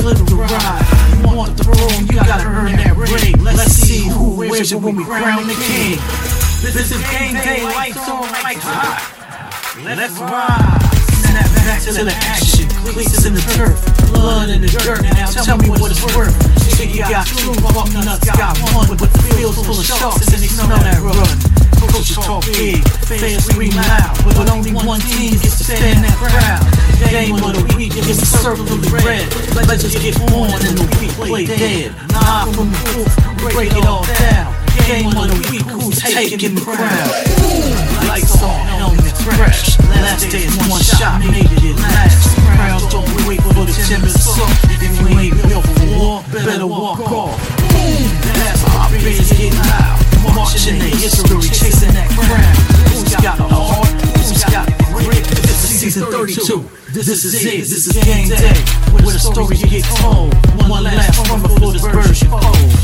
live the ride. You want the throne, you gotta earn that ring. Let's see who wears it when we crown the king. This is game day, lights on, lights hot. Let's ride. Snap back to the action. Cleats in the turf, blood in the dirt. Now tell me what it's worth. You got two, fuck nuts, got one. But the field's full of sharks and they smell that run. Coaches talk big, fans scream loud, but only one team gets to stand that crowd. Game of the week is the circle of the red. Let's just get on and the week play dead. Nah, from the roof, break it all down. Game of the week, who's taking the crowd? Lights on, helmets fresh. Last day is one shot, made it last. Crowds don't wait for the timid assault. If you ain't built for war, better walk off. That's our beers get loud. Marching the history, chasing that crown. Who's got a heart? Who's got grit? This is season 32. This is it. This is game day, where the stories get told. One last run before this version folds.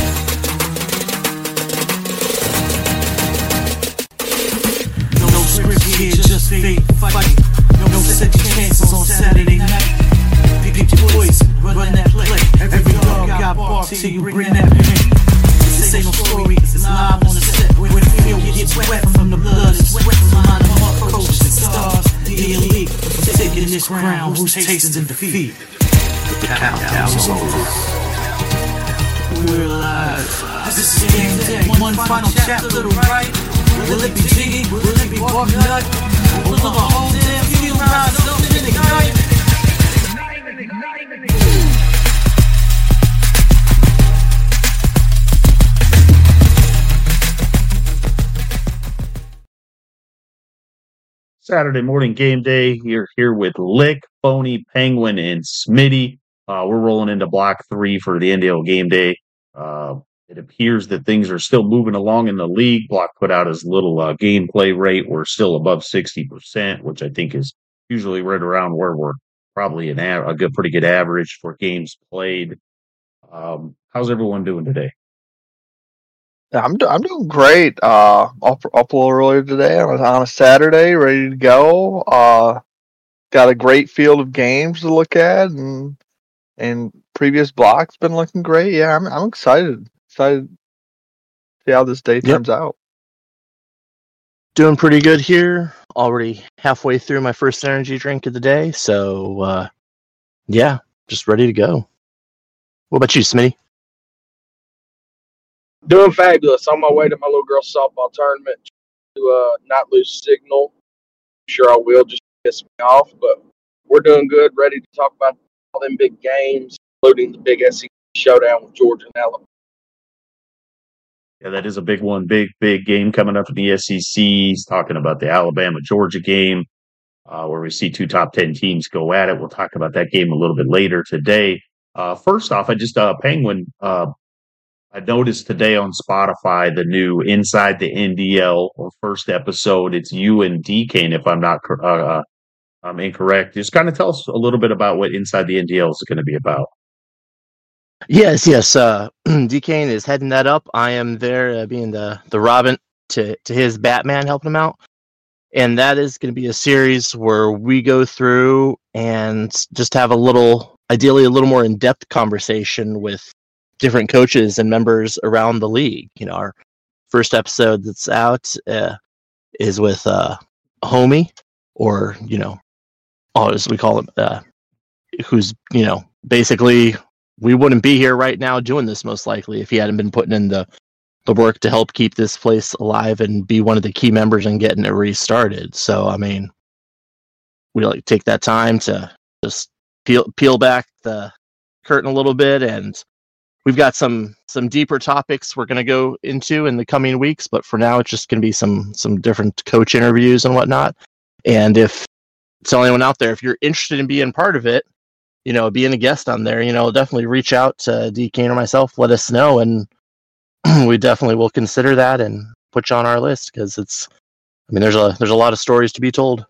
No script here, just fate fight. No second chances on Saturday night. Pick your voice, run that play. Every dog got bark till you bring that pain. This ain't no story, it's live on the set. Where the field gets wet from the blood, it's wet from line of up coaches and stars. The elite, taking this crown, who's tasting defeat. The countdown's over. We're alive. This is game day. One final chapter to the right. Will it be jiggy? Will it be walk nut? Will the whole damn field rise up and ignite? Saturday morning game day. You're here with Lick, Phony, Penguin, and Smitty. We're rolling into block 3 for the NDL game day. It appears that things are still moving along in the league. Block put out his little gameplay rate. We're still above 60%, which I think is usually right around where we're probably a pretty good average for games played. How's everyone doing today? I'm doing great. Up a little earlier today on a Saturday, ready to go. Got a great field of games to look at, and previous blocks been looking great. Yeah, I'm excited. Excited to see how this day turns out. Doing pretty good here. Already halfway through my first energy drink of the day, so yeah, just ready to go. What about you, Smitty? Doing fabulous. On my way to my little girl softball tournament to not lose signal. I'm sure I will, just piss me off. But we're doing good, ready to talk about all them big games, including the big SEC showdown with Georgia and Alabama. Yeah, that is a big one. Big game coming up in the SEC. He's talking about the Alabama-Georgia game, where we see 2 top 10 teams go at it. We'll talk about that game a little bit later today. First off, Penguin, I noticed today on Spotify the new Inside the NDL or first episode. It's you and DK, if I'm not I'm incorrect. Just kind of tell us a little bit about what Inside the NDL is going to be about. Yes. DK is heading that up. I am there being the Robin to his Batman, helping him out. And that is going to be a series where we go through and just have ideally a little more in-depth conversation with different coaches and members around the league. You know, our first episode that's out is with Homie, or as we call him, who's basically we wouldn't be here right now doing this most likely if he hadn't been putting in the work to help keep this place alive and be one of the key members in getting it restarted. So I mean, we take that time to just peel back the curtain a little bit, and we've got some deeper topics we're going to go into in the coming weeks, but for now it's just going to be some different coach interviews and whatnot. And if tell anyone out there, if you're interested in being part of it, being a guest on there, definitely reach out to DK or myself, let us know, and we definitely will consider that and put you on our list, because there's a lot of stories to be told.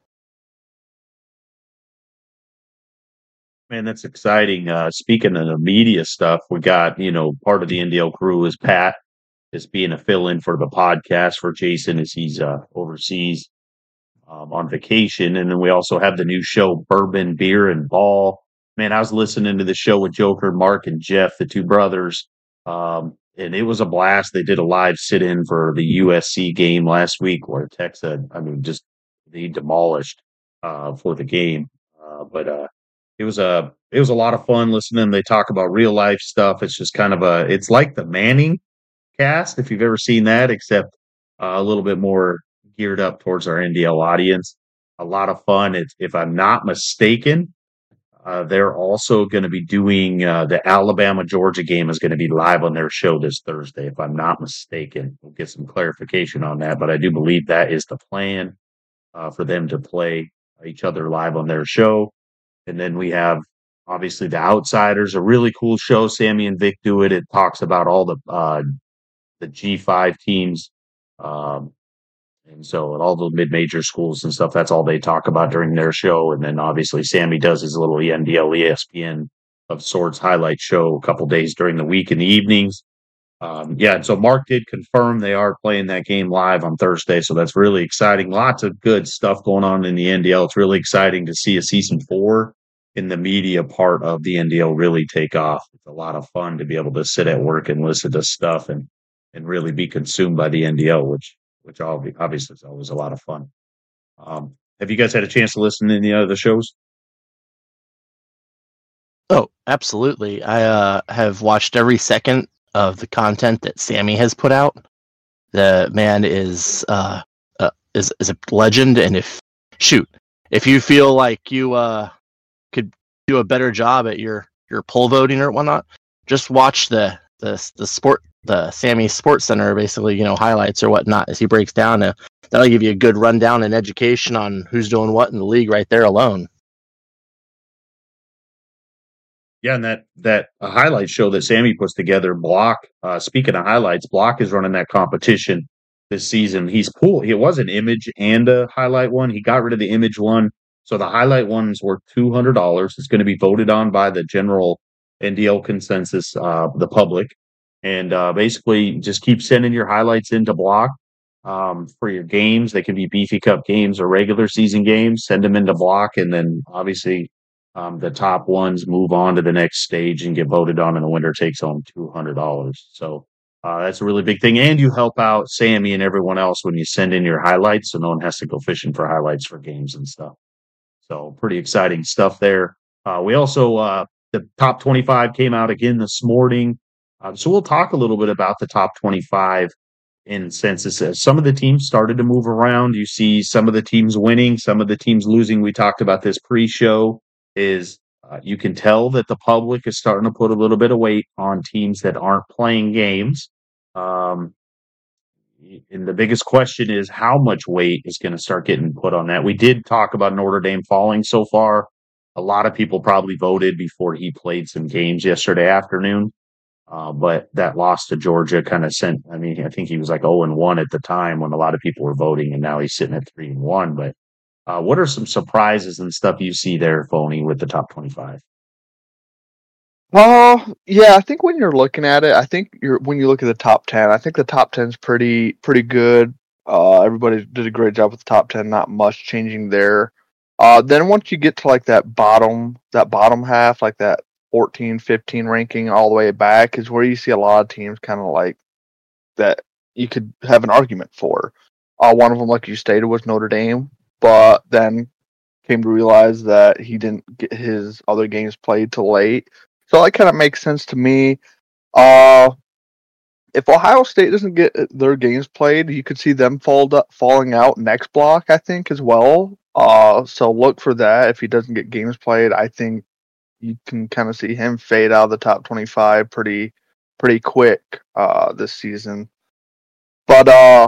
Man, that's exciting. Speaking of the media stuff, we got, part of the NDL crew is Pat, is being a fill-in for the podcast for Jason as he's overseas on vacation. And then we also have the new show, Bourbon, Beer, and Ball. man, I was listening to the show with Joker, Mark, and Jeff, the two brothers, and it was a blast. They did a live sit-in for the USC game last week, where Texas, I mean, just they demolished for the game. But it was a lot of fun listening. They talk about real life stuff. It's just kind of it's like the Manning cast, if you've ever seen that, except a little bit more geared up towards our NDL audience. A lot of fun. It's, if I'm not mistaken, they're also going to be doing the Alabama Georgia game is going to be live on their show this Thursday, if I'm not mistaken. We'll get some clarification on that, but I do believe that is the plan for them to play each other live on their show. And then we have obviously the Outsiders, a really cool show. Sammy and Vic do it. It talks about all the G5 teams. And so at all the mid-major schools and stuff, that's all they talk about during their show. And then obviously Sammy does his little NDL ESPN of sorts highlight show a couple days during the week in the evenings. And so Mark did confirm they are playing that game live on Thursday. So that's really exciting. Lots of good stuff going on in the NDL. It's really exciting to see a season 4 in the media part of the NDL really take off. It's a lot of fun to be able to sit at work and listen to stuff and really be consumed by the NDL, which obviously is always a lot of fun. Have you guys had a chance to listen to any other shows? Oh, absolutely. I have watched every second of the content that Sammy has put out. The man is a legend, and if you feel like you could do a better job at your poll voting or whatnot, just watch the Sammy Sports Center, basically, highlights or whatnot as he breaks down. That'll give you a good rundown and education on who's doing what in the league right there alone. Yeah, and that highlight show that Sammy puts together, Block, speaking of highlights, Block is running that competition this season. It was an image and a highlight one. He got rid of the image one. So the highlight one's worth $200. It's going to be voted on by the general NDL consensus, the public. And basically just keep sending your highlights into Block for your games. They can be Beefy Cup games or regular season games. Send them into Block, and then obviously the top ones move on to the next stage and get voted on, and the winner takes home $200. So that's a really big thing. And you help out Sammy and everyone else when you send in your highlights, so no one has to go fishing for highlights for games and stuff. So pretty exciting stuff there. We also, the top 25 came out again this morning. So we'll talk a little bit about the top 25 in census. Some of the teams started to move around. You see some of the teams winning, some of the teams losing. We talked about this pre-show. You can tell that the public is starting to put a little bit of weight on teams that aren't playing games. And the biggest question is how much weight is going to start getting put on that. We did talk about Notre Dame falling so far. A lot of people probably voted before he played some games yesterday afternoon. But that loss to Georgia kind of I think he was like 0-1 at the time when a lot of people were voting, and now he's sitting at 3-1. But what are some surprises and stuff you see there, Phony, with the top 25? Yeah, I think when you're looking at it, when you look at the top 10, I think the top 10 is pretty good. Everybody did a great job with the top 10, not much changing there. Then once you get to like that bottom half, like that 14, 15 ranking all the way back, is where you see a lot of teams kind of like that you could have an argument for. One of them, like you stated, was Notre Dame, but then came to realize that he didn't get his other games played till late. So that kind of makes sense to me. If Ohio State doesn't get their games played, you could see them falling out next block, I think, as well. So look for that. If he doesn't get games played, I think you can kind of see him fade out of the top 25 pretty quick this season. But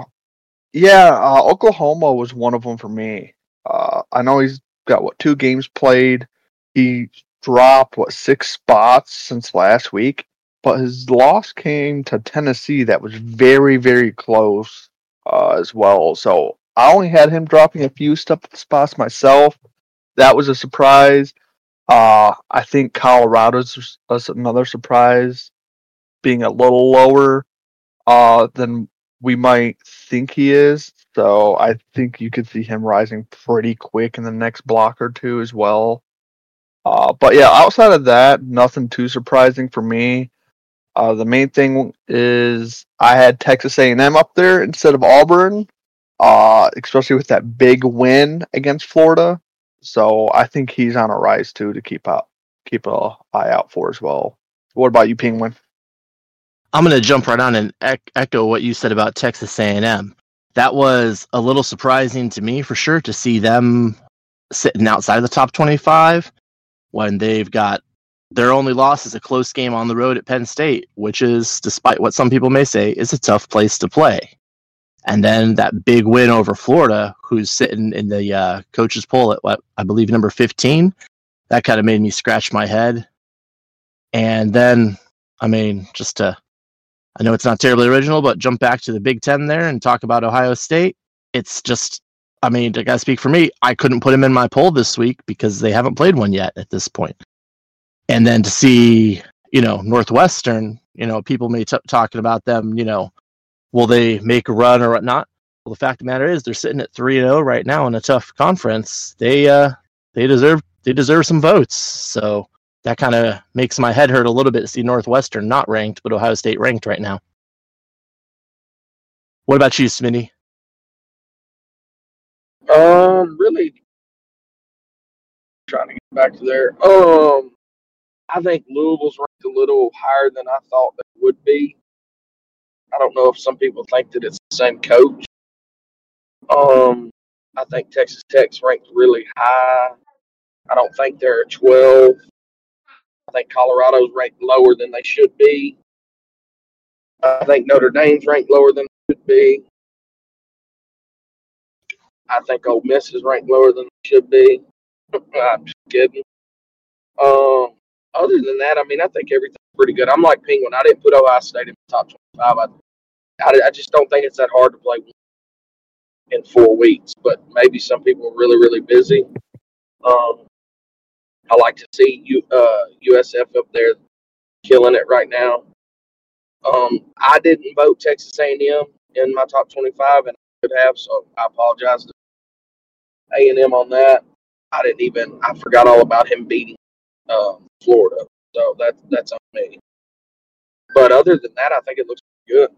Oklahoma was one of them for me. I know he's got 2 games played. He dropped 6 spots since last week, but his loss came to Tennessee. That was very, very close as well. So I only had him dropping a few spots myself. That was a surprise. I think Colorado's another surprise, being a little lower than we might think he is. So I think you could see him rising pretty quick in the next block or two as well. But yeah, outside of that, nothing too surprising for me. The main thing is I had Texas A&M up there instead of Auburn, especially with that big win against Florida. So I think he's on a rise too to keep an eye out for as well. What about you, Penguin? I'm going to jump right on and echo what you said about Texas A&M. That was a little surprising to me for sure to see them sitting outside of the top 25 when they've got their only loss is a close game on the road at Penn State, which is, despite what some people may say, is a tough place to play. And then that big win over Florida, who's sitting in the coaches poll at what I believe number 15, that kind of made me scratch my head. And then, I mean, I know it's not terribly original, but jump back to the Big Ten there and talk about Ohio State. It's just, I mean, I gotta speak for me. I couldn't put them in my poll this week because they haven't played one yet at this point. And then to see, Northwestern, people may talking about them, will they make a run or whatnot? Well, the fact of the matter is they're sitting at 3-0 right now in a tough conference. They deserve some votes. So that kind of makes my head hurt a little bit to see Northwestern not ranked, but Ohio State ranked right now. What about you, Smitty? Really trying to get back to there. I think Louisville's ranked a little higher than I thought they would be. I don't know if some people think that it's the same coach. I think Texas Tech's ranked really high. I don't think they're at 12. I think Colorado's ranked lower than they should be. I think Notre Dame's ranked lower than they should be. I think Ole Miss is ranked lower than they should be. I'm just kidding. Other than that, I mean, I think everything's pretty good. I'm like Penguin. I didn't put Ohio State in the top 25. I just don't think it's that hard to play in 4 weeks. But maybe some people are really, really busy. I like to see USF up there killing it right now. I didn't vote Texas A&M in my top 25, and I could have, so I apologize to A&M on that. I forgot all about him beating Florida, so that's on me. But other than that, I think it looks good.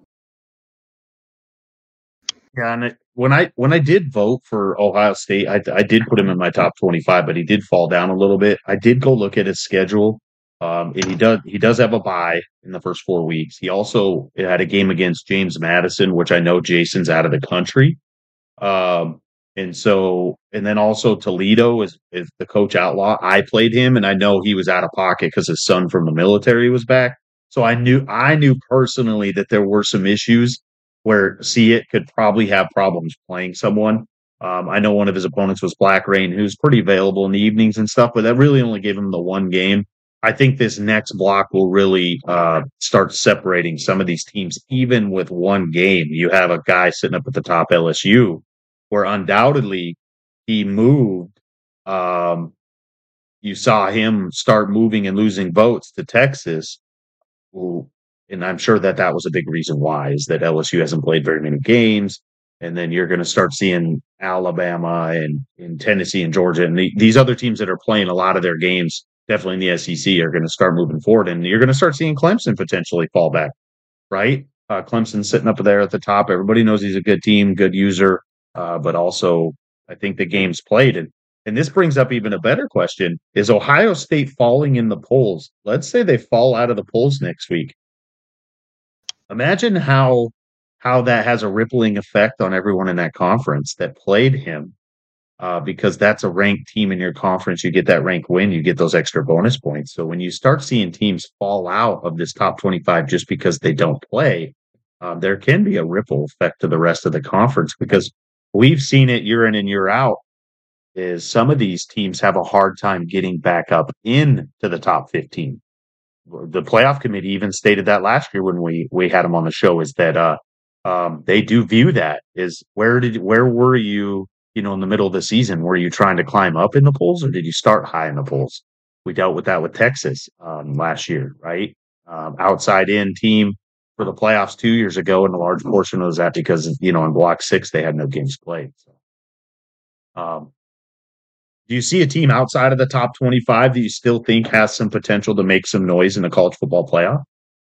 Yeah, and when I did vote for Ohio State, I did put him in my top 25, but he did fall down a little bit. I did go look at his schedule. And he does have a bye in the first 4 weeks. He also had a game against James Madison, which I know Jason's out of the country. And then also Toledo is the coach outlaw. I played him, and I know he was out of pocket because his son from the military was back. So I knew personally that there were some issues where See It could probably have problems playing someone. I know one of his opponents was Black Rain, who's pretty available in the evenings and stuff, but that really only gave him the one game. I think this next block will really start separating some of these teams, even with one game. You have a guy sitting up at the top, LSU, where undoubtedly he moved. You saw him start moving and losing votes to Texas. And I'm sure that was a big reason why, is that LSU hasn't played very many games. And then you're going to start seeing Alabama and Tennessee and Georgia. And these other teams that are playing a lot of their games, definitely in the SEC, are going to start moving forward. And you're going to start seeing Clemson potentially fall back, right? Clemson's sitting up there at the top. Everybody knows he's a good team, good user. But also, I think the game's played. And this brings up even a better question. Is Ohio State falling in the polls? Let's say they fall out of the polls next week. Imagine how that has a rippling effect on everyone in that conference that played him, because that's a ranked team in your conference. You get that ranked win, you get those extra bonus points. So when you start seeing teams fall out of this top 25 just because they don't play, there can be a ripple effect to the rest of the conference, because we've seen it year in and year out, is some of these teams have a hard time getting back up into the top 15. The playoff committee even stated that last year when we had them on the show, is that they do view that is where were you, in the middle of the season? Were you trying to climb up in the polls, or did you start high in the polls? We dealt with that with Texas last year, right? Outside in team for the playoffs 2 years ago, and a large portion was that because, in block 6, they had no games played. So, Do you see a team outside of the top 25 that you still think has some potential to make some noise in the college football playoff?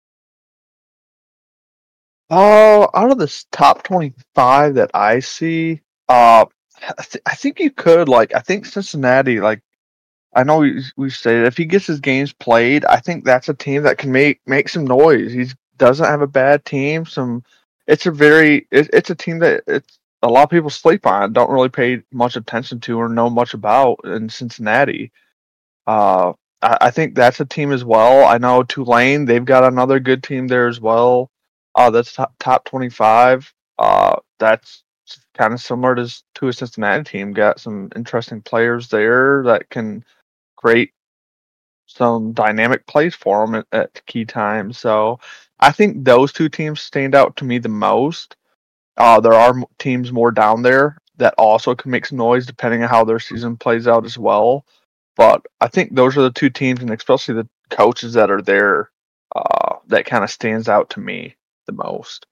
Out of this top 25 that I see, I think you could, like, I think Cincinnati, like, I know we've stated if he gets his games played, I think that's a team that can make some noise. He doesn't have a bad team. It's a team that a lot of people sleep on, don't really pay much attention to or know much about in Cincinnati. I think that's a team as well. I know Tulane, they've got another good team there as well. That's top 25. That's kind of similar to a Cincinnati team. Got some interesting players there that can create some dynamic plays for them at key times. So I think those two teams stand out to me the most. There are teams more down there that also can make some noise depending on how their season plays out as well. But I think those are the two teams, and especially the coaches that are there, that kind of stands out to me the most.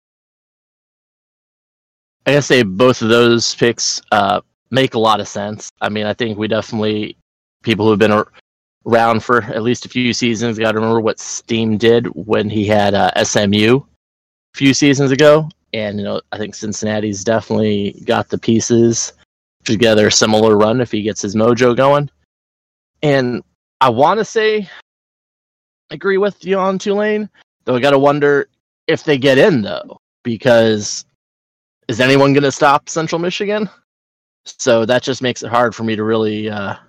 I gotta say both of those picks make a lot of sense. I mean, I think we definitely, people who've been around for at least a few seasons, got to remember what Steam did when he had SMU a few seasons ago. And, I think Cincinnati's definitely got the pieces together, a similar run if he gets his mojo going. And I want to say, agree with you on Tulane, though I got to wonder if they get in, though, because is anyone going to stop Central Michigan? So that just makes it hard for me to really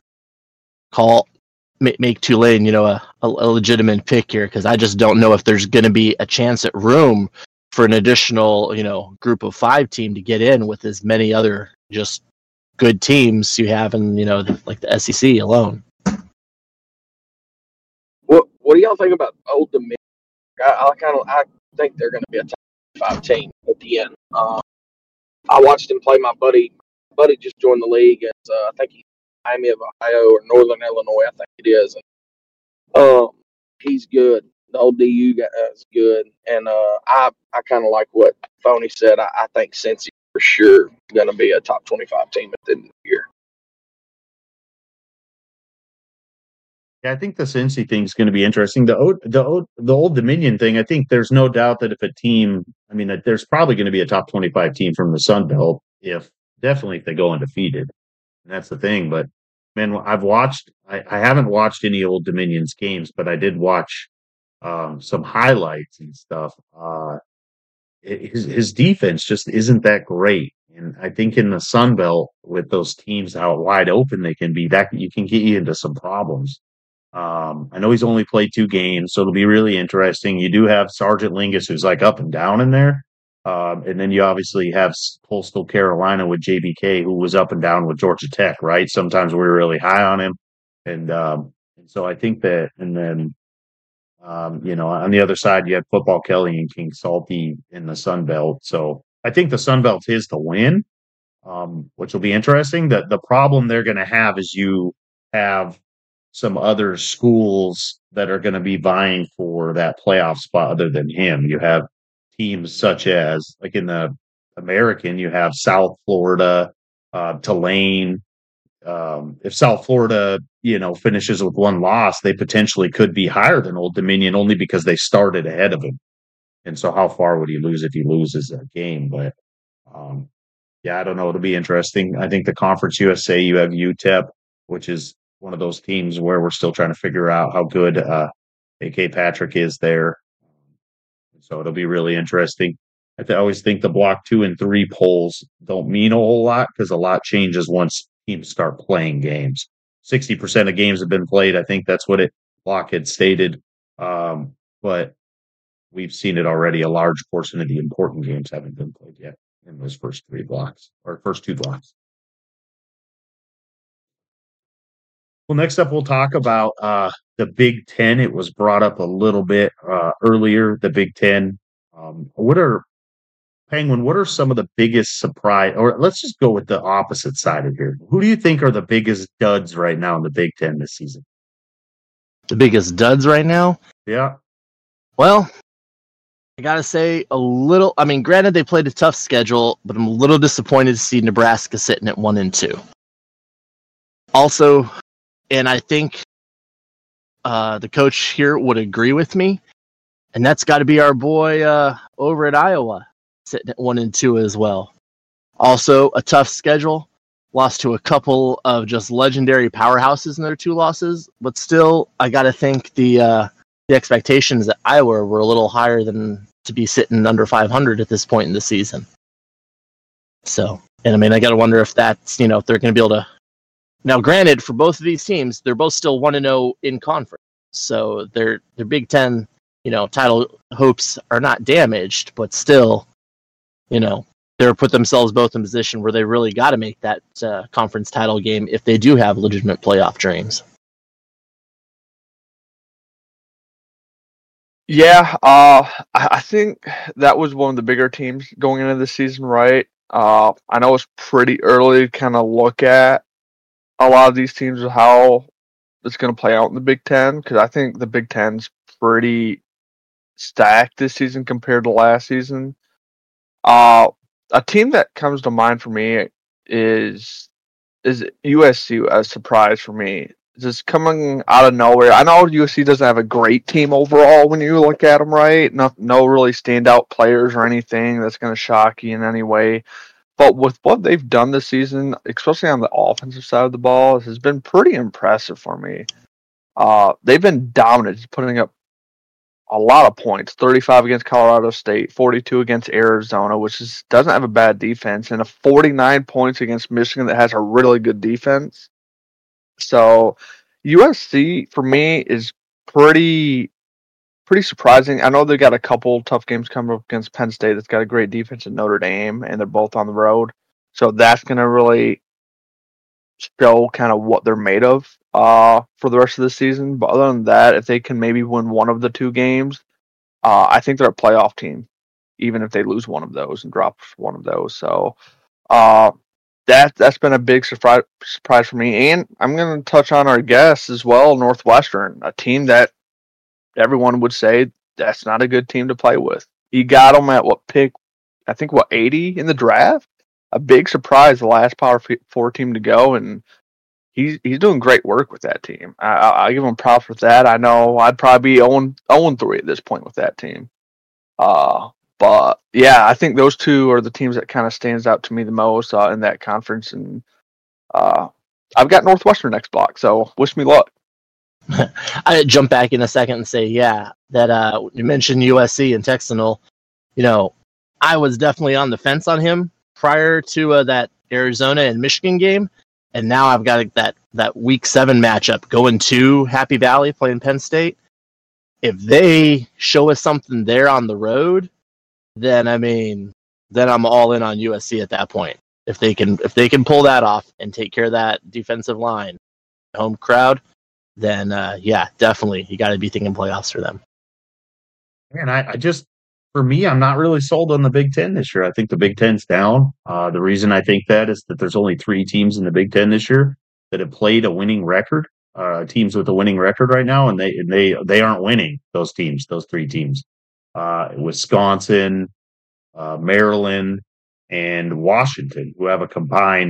make Tulane, a legitimate pick here, because I just don't know if there's going to be a chance at room for an additional, group of 5 team to get in with as many other just good teams you have in, like the SEC alone. What do y'all think about Old Dominion? I think they're going to be a top 5 team at the end. I watched him play. My buddy just joined the league, and I think he's Miami of Ohio or Northern Illinois. I think it is. And, he's good. The old DU guy is good, and I kind of like what Phony said. I think Cincy for sure going to be a top 25 team at the end of the year. Yeah, I think the Cincy thing is going to be interesting. The Old Dominion thing, I think there's no doubt that if a team, that there's probably going to be a top 25 team from the Sun Belt, if they go undefeated. And that's the thing. But man, I haven't watched any Old Dominion's games, but I did watch some highlights and stuff. His defense just isn't that great. And I think in the Sun Belt, with those teams how wide open they can be, that you can get you into some problems. I know he's only played 2 games, so it'll be really interesting. You do have Sergeant Lingus, who's like up and down in there. And then you obviously have Coastal Carolina with JBK, who was up and down with Georgia Tech, right? Sometimes we were really high on him. And so I think that, and then, on the other side, you had Football Kelly and King Salty in the Sun Belt. So I think the Sun Belt is to win, which will be interesting. The problem they're going to have is you have some other schools that are going to be vying for that playoff spot other than him. You have teams such as, like in the American, you have South Florida, Tulane. If South Florida, finishes with 1 loss, they potentially could be higher than Old Dominion only because they started ahead of him. And so how far would he lose if he loses that game? But I don't know. It'll be interesting. I think the Conference USA, you have UTEP, which is one of those teams where we're still trying to figure out how good AK Patrick is there. So it'll be really interesting. I always think the block 2 and 3 polls don't mean a whole lot because a lot changes once teams start playing games. 60% of games have been played. I think that's what Block had stated. But we've seen it already. A large portion of the important games haven't been played yet in those first 3 blocks or first 2 blocks. Well, next up, we'll talk about the Big Ten. It was brought up a little bit earlier, the Big Ten. What are some of the biggest surprise, or let's just go with the opposite side of here. Who do you think are the biggest duds right now in the Big Ten this season? The biggest duds right now? Yeah. Well, I got to say granted they played a tough schedule, but I'm a little disappointed to see Nebraska sitting at 1-2. Also, and I think the coach here would agree with me, and that's got to be our boy over at Iowa, sitting at 1-2 as well. Also, a tough schedule. Lost to a couple of just legendary powerhouses in their 2 losses, but still, I got to think the expectations at Iowa were a little higher than to be sitting under 500 at this point in the season. So, and I mean, I got to wonder if that's, if they're going to be able to. Now, granted, for both of these teams, they're both still 1-0 in conference, so their Big Ten, title hopes are not damaged, but still, they're put themselves both in a position where they really got to make that conference title game if they do have legitimate playoff dreams. Yeah, I think that was one of the bigger teams going into the season, right? I know it's pretty early to kind of look at a lot of these teams and how it's going to play out in the Big Ten, because I think the Big Ten's pretty stacked this season compared to last season. A team that comes to mind for me is USC, a surprise for me. Just coming out of nowhere. I know USC doesn't have a great team overall when you look at them, right? No really standout players or anything that's going to shock you in any way. But with what they've done this season, especially on the offensive side of the ball, has been pretty impressive for me. They've been dominant, putting up a lot of points. 35 against Colorado State, 42 against Arizona, which doesn't have a bad defense, and 49 points against Michigan that has a really good defense. So USC, for me, is pretty surprising. I know they got a couple tough games coming up against Penn State that's got a great defense in Notre Dame, and they're both on the road. So that's going to really show kind of what they're made of for the rest of the season. But other than that, if they can maybe win one of the 2 games, I think they're a playoff team, even if they lose one of those and drop one of those. So that's been a big surprise for me. And I'm going to touch on our guests as well, Northwestern, a team that everyone would say that's not a good team to play with. You got them at pick? I think 80 in the draft. A big surprise, the last Power 4 team to go, and he's doing great work with that team. I give him props with that. I know I'd probably be 0-3 at this point with that team. But yeah, I think those 2 are the teams that kind of stands out to me the most in that conference, and I've got Northwestern next block, so wish me luck. I jump back in a second and say, yeah, that you mentioned USC and Texanol. I was definitely on the fence on him prior to that Arizona and Michigan game, and now I've got that Week 7 matchup going to Happy Valley playing Penn State. If they show us something there on the road, then I'm all in on USC at that point. If they can pull that off and take care of that defensive line, home crowd, then yeah, definitely you got to be thinking playoffs for them. And for me, I'm not really sold on the Big Ten this year. I think the Big Ten's down. The reason I think that is that there's only 3 teams in the Big Ten this year that have played a winning record. Teams with a winning record right now, and they aren't winning. Those 3 teams, Wisconsin, Maryland, and Washington, who have a combined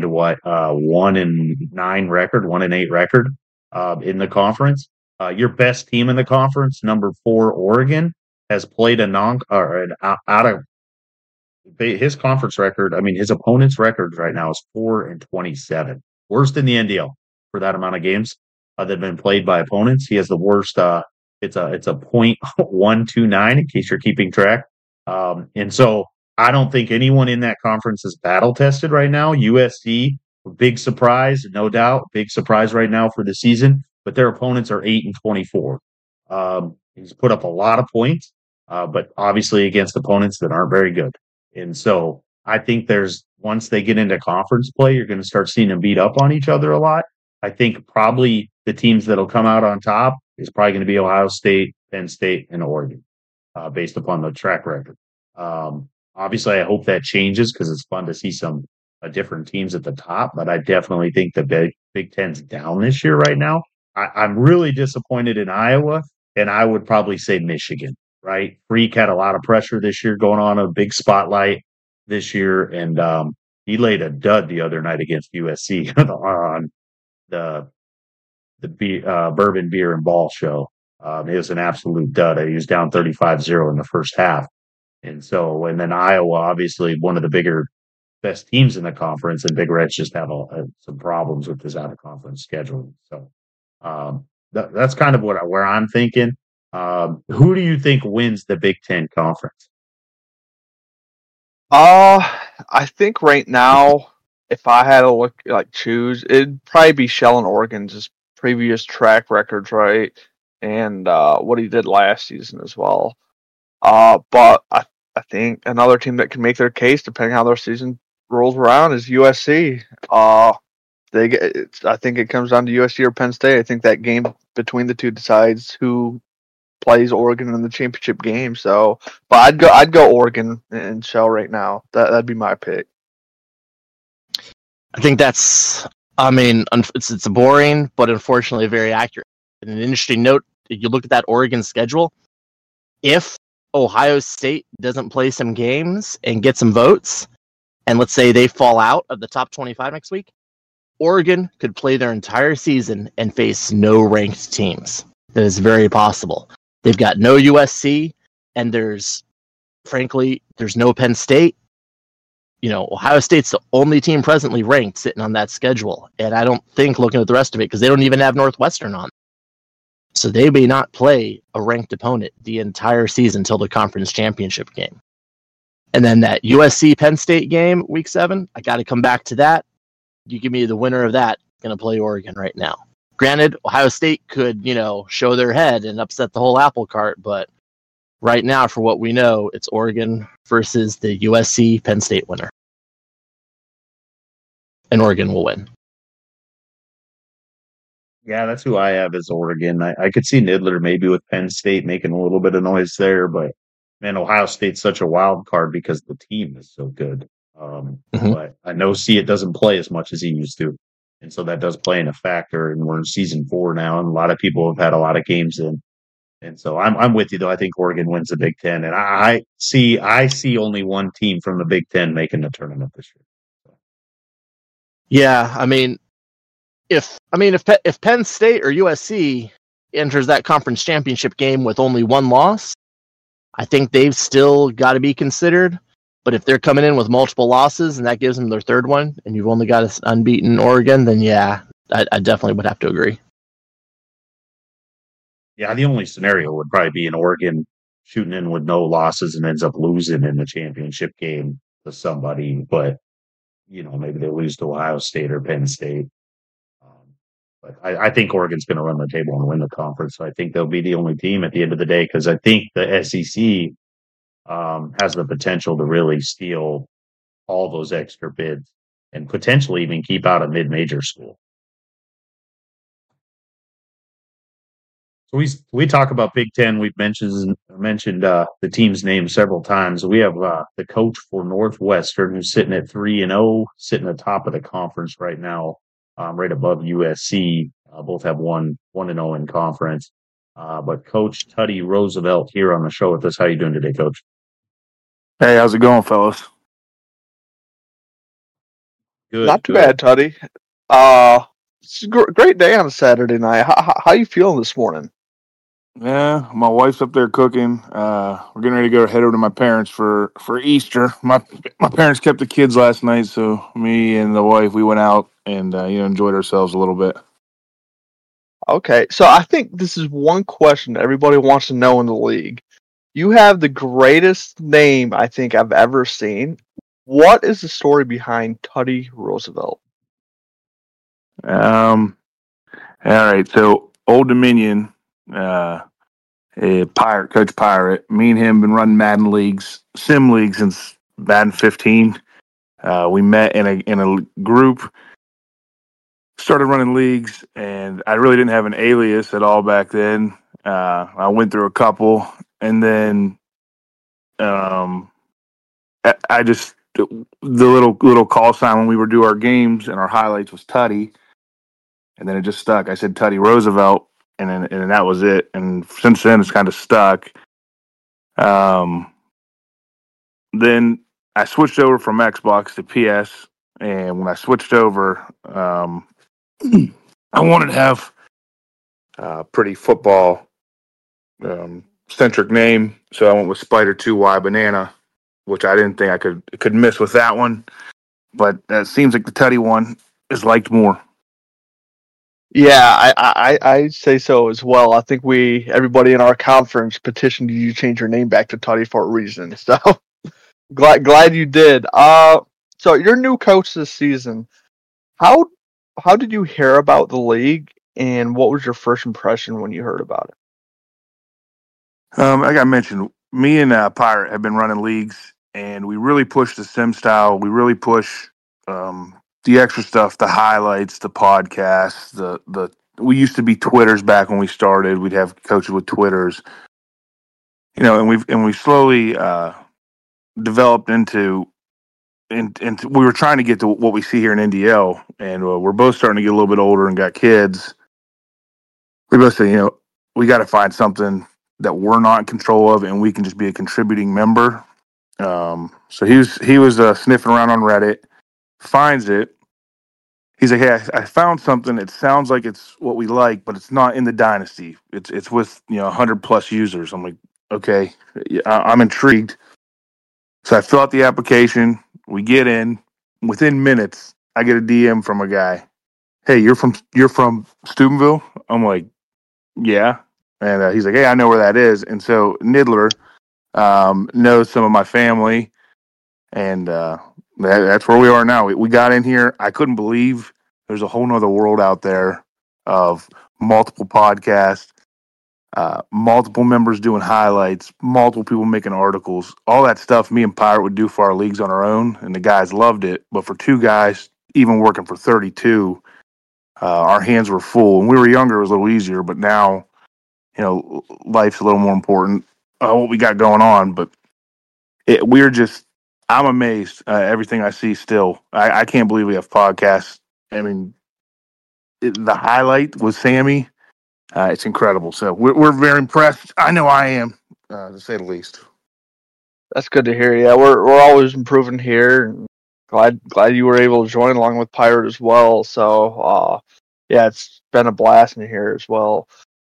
1-9 record, 1-8 record in the conference. Your best team in the conference, number 4 Oregon, has played out of his conference record. I mean, his opponent's record right now is 4-27, worst in the NDL for that amount of games that have been played by opponents. He has the worst. It's a .129 in case you're keeping track. And so I don't think anyone in that conference is battle tested right now. USC, big surprise, no doubt, big surprise right now for the season. But their opponents are 8-24. He's put up a lot of points, but obviously against opponents that aren't very good. And so I think once they get into conference play, you're going to start seeing them beat up on each other a lot. I think probably the teams that'll come out on top is probably going to be Ohio State, Penn State, and Oregon, based upon the track record. Obviously, I hope that changes because it's fun to see some different teams at the top, but I definitely think the Big Ten's down this year right now. I'm really disappointed in Iowa, and I would probably say Michigan, right? Freak had a lot of pressure this year going on, a big spotlight this year, and he laid a dud the other night against USC the Bourbon Beer and Ball show. It was an absolute dud. He was down 35-0 in the first half. And then Iowa, obviously one of the best teams in the conference, and Big Reds just have some problems with this out of conference schedule. So that's kind of where I'm thinking. Who do you think wins the Big Ten conference? I think right now, if I had to choose, it'd probably be Shell and Oregon's previous track records, right? And what he did last season as well. But I think another team that can make their case, depending on how their season rolls around, is USC. I think it comes down to USC or Penn State. I think that game between the two decides who plays Oregon in the championship game. So, but I'd go Oregon and Shell right now. That'd be my pick. I think that's. I mean, it's boring, but unfortunately very accurate. And an interesting note: if you look at that Oregon schedule, if Ohio State doesn't play some games and get some votes, and let's say they fall out of the top 25 next week, Oregon could play their entire season and face no ranked teams. That is very possible. They've got no USC, and there's no Penn State. Ohio State's the only team presently ranked sitting on that schedule. And I don't think, looking at the rest of it, because they don't even have Northwestern on. So they may not play a ranked opponent the entire season until the conference championship game. And then that USC Penn State game, week 7, I got to come back to that. You give me the winner of that, going to play Oregon right now. Granted, Ohio State could, show their head and upset the whole apple cart, but right now, for what we know, it's Oregon versus the USC Penn State winner. And Oregon will win. Yeah, that's who I have as Oregon. I could see Nidler maybe with Penn State making a little bit of noise there, but man, Ohio State's such a wild card because the team is so good. But I know it doesn't play as much as he used to. And so that does play in a factor. And we're in season 4 now, and a lot of people have had a lot of games in. And so I'm with you, though. I think Oregon wins the Big Ten. And I see only one team from the Big Ten making the tournament this year. Yeah, I mean, if Penn State or USC enters that conference championship game with only one loss, I think they've still got to be considered. But if they're coming in with multiple losses and that gives them their third one, and you've only got an unbeaten Oregon, then yeah, I definitely would have to agree. Yeah, the only scenario would probably be an Oregon shooting in with no losses and ends up losing in the championship game to somebody. But, maybe they lose to Ohio State or Penn State. But I think Oregon's going to run the table and win the conference. So I think they'll be the only team at the end of the day, because I think the SEC has the potential to really steal all those extra bids and potentially even keep out a mid-major school. So we talk about Big Ten. We've mentioned the team's name several times. We have the coach for Northwestern, who's sitting at 3-0, sitting at the top of the conference right now, right above USC. Both have 1-0 in conference. But Coach Tuddy Roosevelt here on the show with us. How you doing today, Coach? Hey, how's it going, fellas? Good. Not too bad, Tuddy. It's a great day on a Saturday night. How you feeling this morning? Yeah, my wife's up there cooking. We're getting ready to head over to my parents for Easter. My parents kept the kids last night, so me and the wife, we went out and enjoyed ourselves a little bit. Okay, so I think this is one question everybody wants to know in the league. You have the greatest name I think I've ever seen. What is the story behind Tuddy Roosevelt? All right, so Old Dominion, Coach Pirate, me and him been running Madden leagues, sim leagues since Madden 15. We met in a group, started running leagues, and I really didn't have an alias at all back then. I went through a couple, and then I just the little call sign when we would do our games and our highlights was Tuddy, and then it just stuck. I said Tuddy Roosevelt, and then that was it. And since then, it's kind of stuck. Then I switched over from Xbox to PS, and when I switched over, I wanted to have a pretty football centric name, so I went with Spider 2Y Banana, which I didn't think I could miss with that one. But it seems like the Teddy one is liked more. Yeah, I say so as well. I think everybody in our conference petitioned you to change your name back to Tutty for a reason. So glad you did. So you're new coach this season. How did you hear about the league, and what was your first impression when you heard about it? Like I mentioned, me and Pirate have been running leagues, and we really push the sim style. We really push the extra stuff, the highlights, the podcasts, the. We used to be Twitters back when we started. We'd have coaches with Twitters, and we slowly developed into we were trying to get to what we see here in NDL, and we're both starting to get a little bit older and got kids. We both say, we got to find something that we're not in control of, and we can just be a contributing member. So he was sniffing around on Reddit, finds it. He's like, "Hey, I found something. It sounds like it's what we like, but it's not in the dynasty. It's with 100+ users." I'm like, "Okay, I'm intrigued." So I fill out the application. We get in. Within minutes, I get a DM from a guy. "Hey, you're from Steubenville?" I'm like, "Yeah." And he's like, "Hey, I know where that is." And so Nidler knows some of my family, and that's where we are now. We got in here. I couldn't believe there's a whole nother world out there of multiple podcasts, multiple members doing highlights, multiple people making articles, all that stuff me and Pirate would do for our leagues on our own, and the guys loved it. But for two guys, even working for 32, our hands were full. When we were younger, it was a little easier, but now, life's a little more important. What we got going on, but I'm amazed. Everything I see still, I can't believe we have podcasts. I mean, the highlight was Sammy. It's incredible. So we're very impressed. I know I am, to say the least. That's good to hear. Yeah, we're always improving here, and glad you were able to join along with Pirate as well. So yeah, it's been a blast in here as well.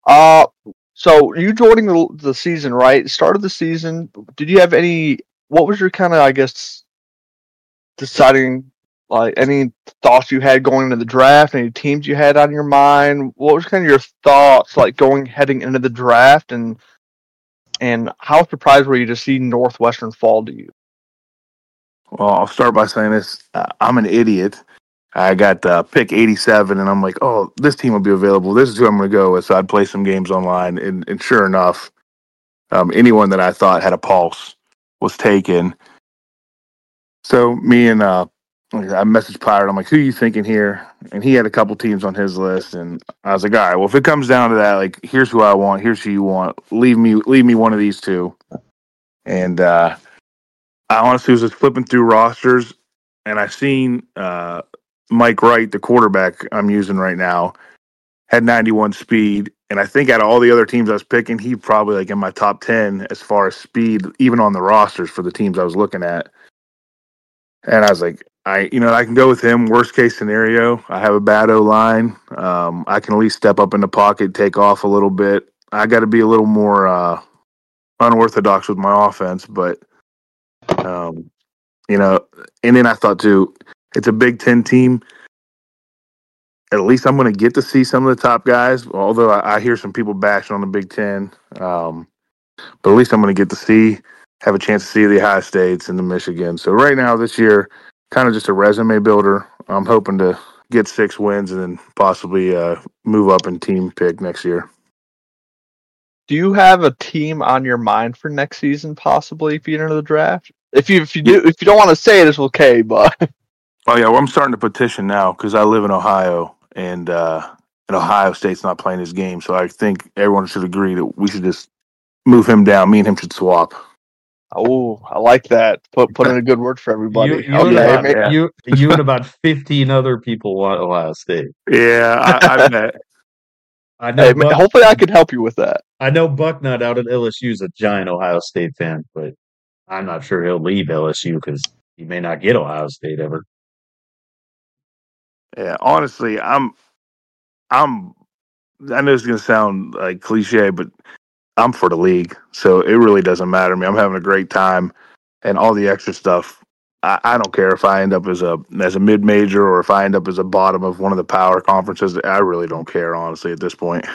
So you joining the season, right? Start of the season. Did you have any? What was your kind of, I guess, deciding, like, any thoughts you had going into the draft? Any teams you had on your mind? What was kind of your thoughts, like, heading into the draft, and how surprised were you to see Northwestern fall to you? Well, I'll start by saying this. I'm an idiot. I got pick 87, and I'm like, oh, this team will be available. This is who I'm going to go with. So I'd play some games online, and sure enough, anyone that I thought had a pulse was taken. So me and I messaged Pirate. I'm like, who are you thinking here? And he had a couple teams on his list, and I was like, all right, well, if it comes down to that, like, here's who I want, here's who you want. Leave me one of these two. And I honestly was just flipping through rosters, and I seen Mike Wright, the quarterback I'm using right now, had 91 speed. And I think out of all the other teams I was picking, he probably like in my top 10 as far as speed, even on the rosters for the teams I was looking at. And I was like, I can go with him. Worst case scenario, I have a bad O-line. I can at least step up in the pocket, take off a little bit. I got to be a little more unorthodox with my offense, but and then I thought too, it's a Big Ten team. At least I'm going to get to see some of the top guys, although I hear some people bashing on the Big Ten. But at least I'm going to get to have a chance to see the Ohio States and the Michigan. So right now, this year, kind of just a resume builder. I'm hoping to get 6 wins and then possibly move up in team pick next year. Do you have a team on your mind for next season, possibly, if you enter the draft? If you don't want to say it, it's okay. But oh yeah, well, I'm starting to petition now because I live in Ohio, and Ohio State's not playing this game, so I think everyone should agree that we should just move him down. Me and him should swap. Oh, I like that. Put in a good word for everybody. You and about 15 other people want Ohio State. Yeah, I bet. I know. Hopefully, I can help you with that. I know Bucknut out at LSU is a giant Ohio State fan, but I'm not sure he'll leave LSU because he may not get Ohio State ever. Yeah, honestly, I'm I know it's going to sound like cliche, but I'm for the league, so it really doesn't matter to me. I'm having a great time, and all the extra stuff. I don't care if I end up as a mid major or if I end up as a bottom of one of the power conferences. I really don't care, honestly, at this point.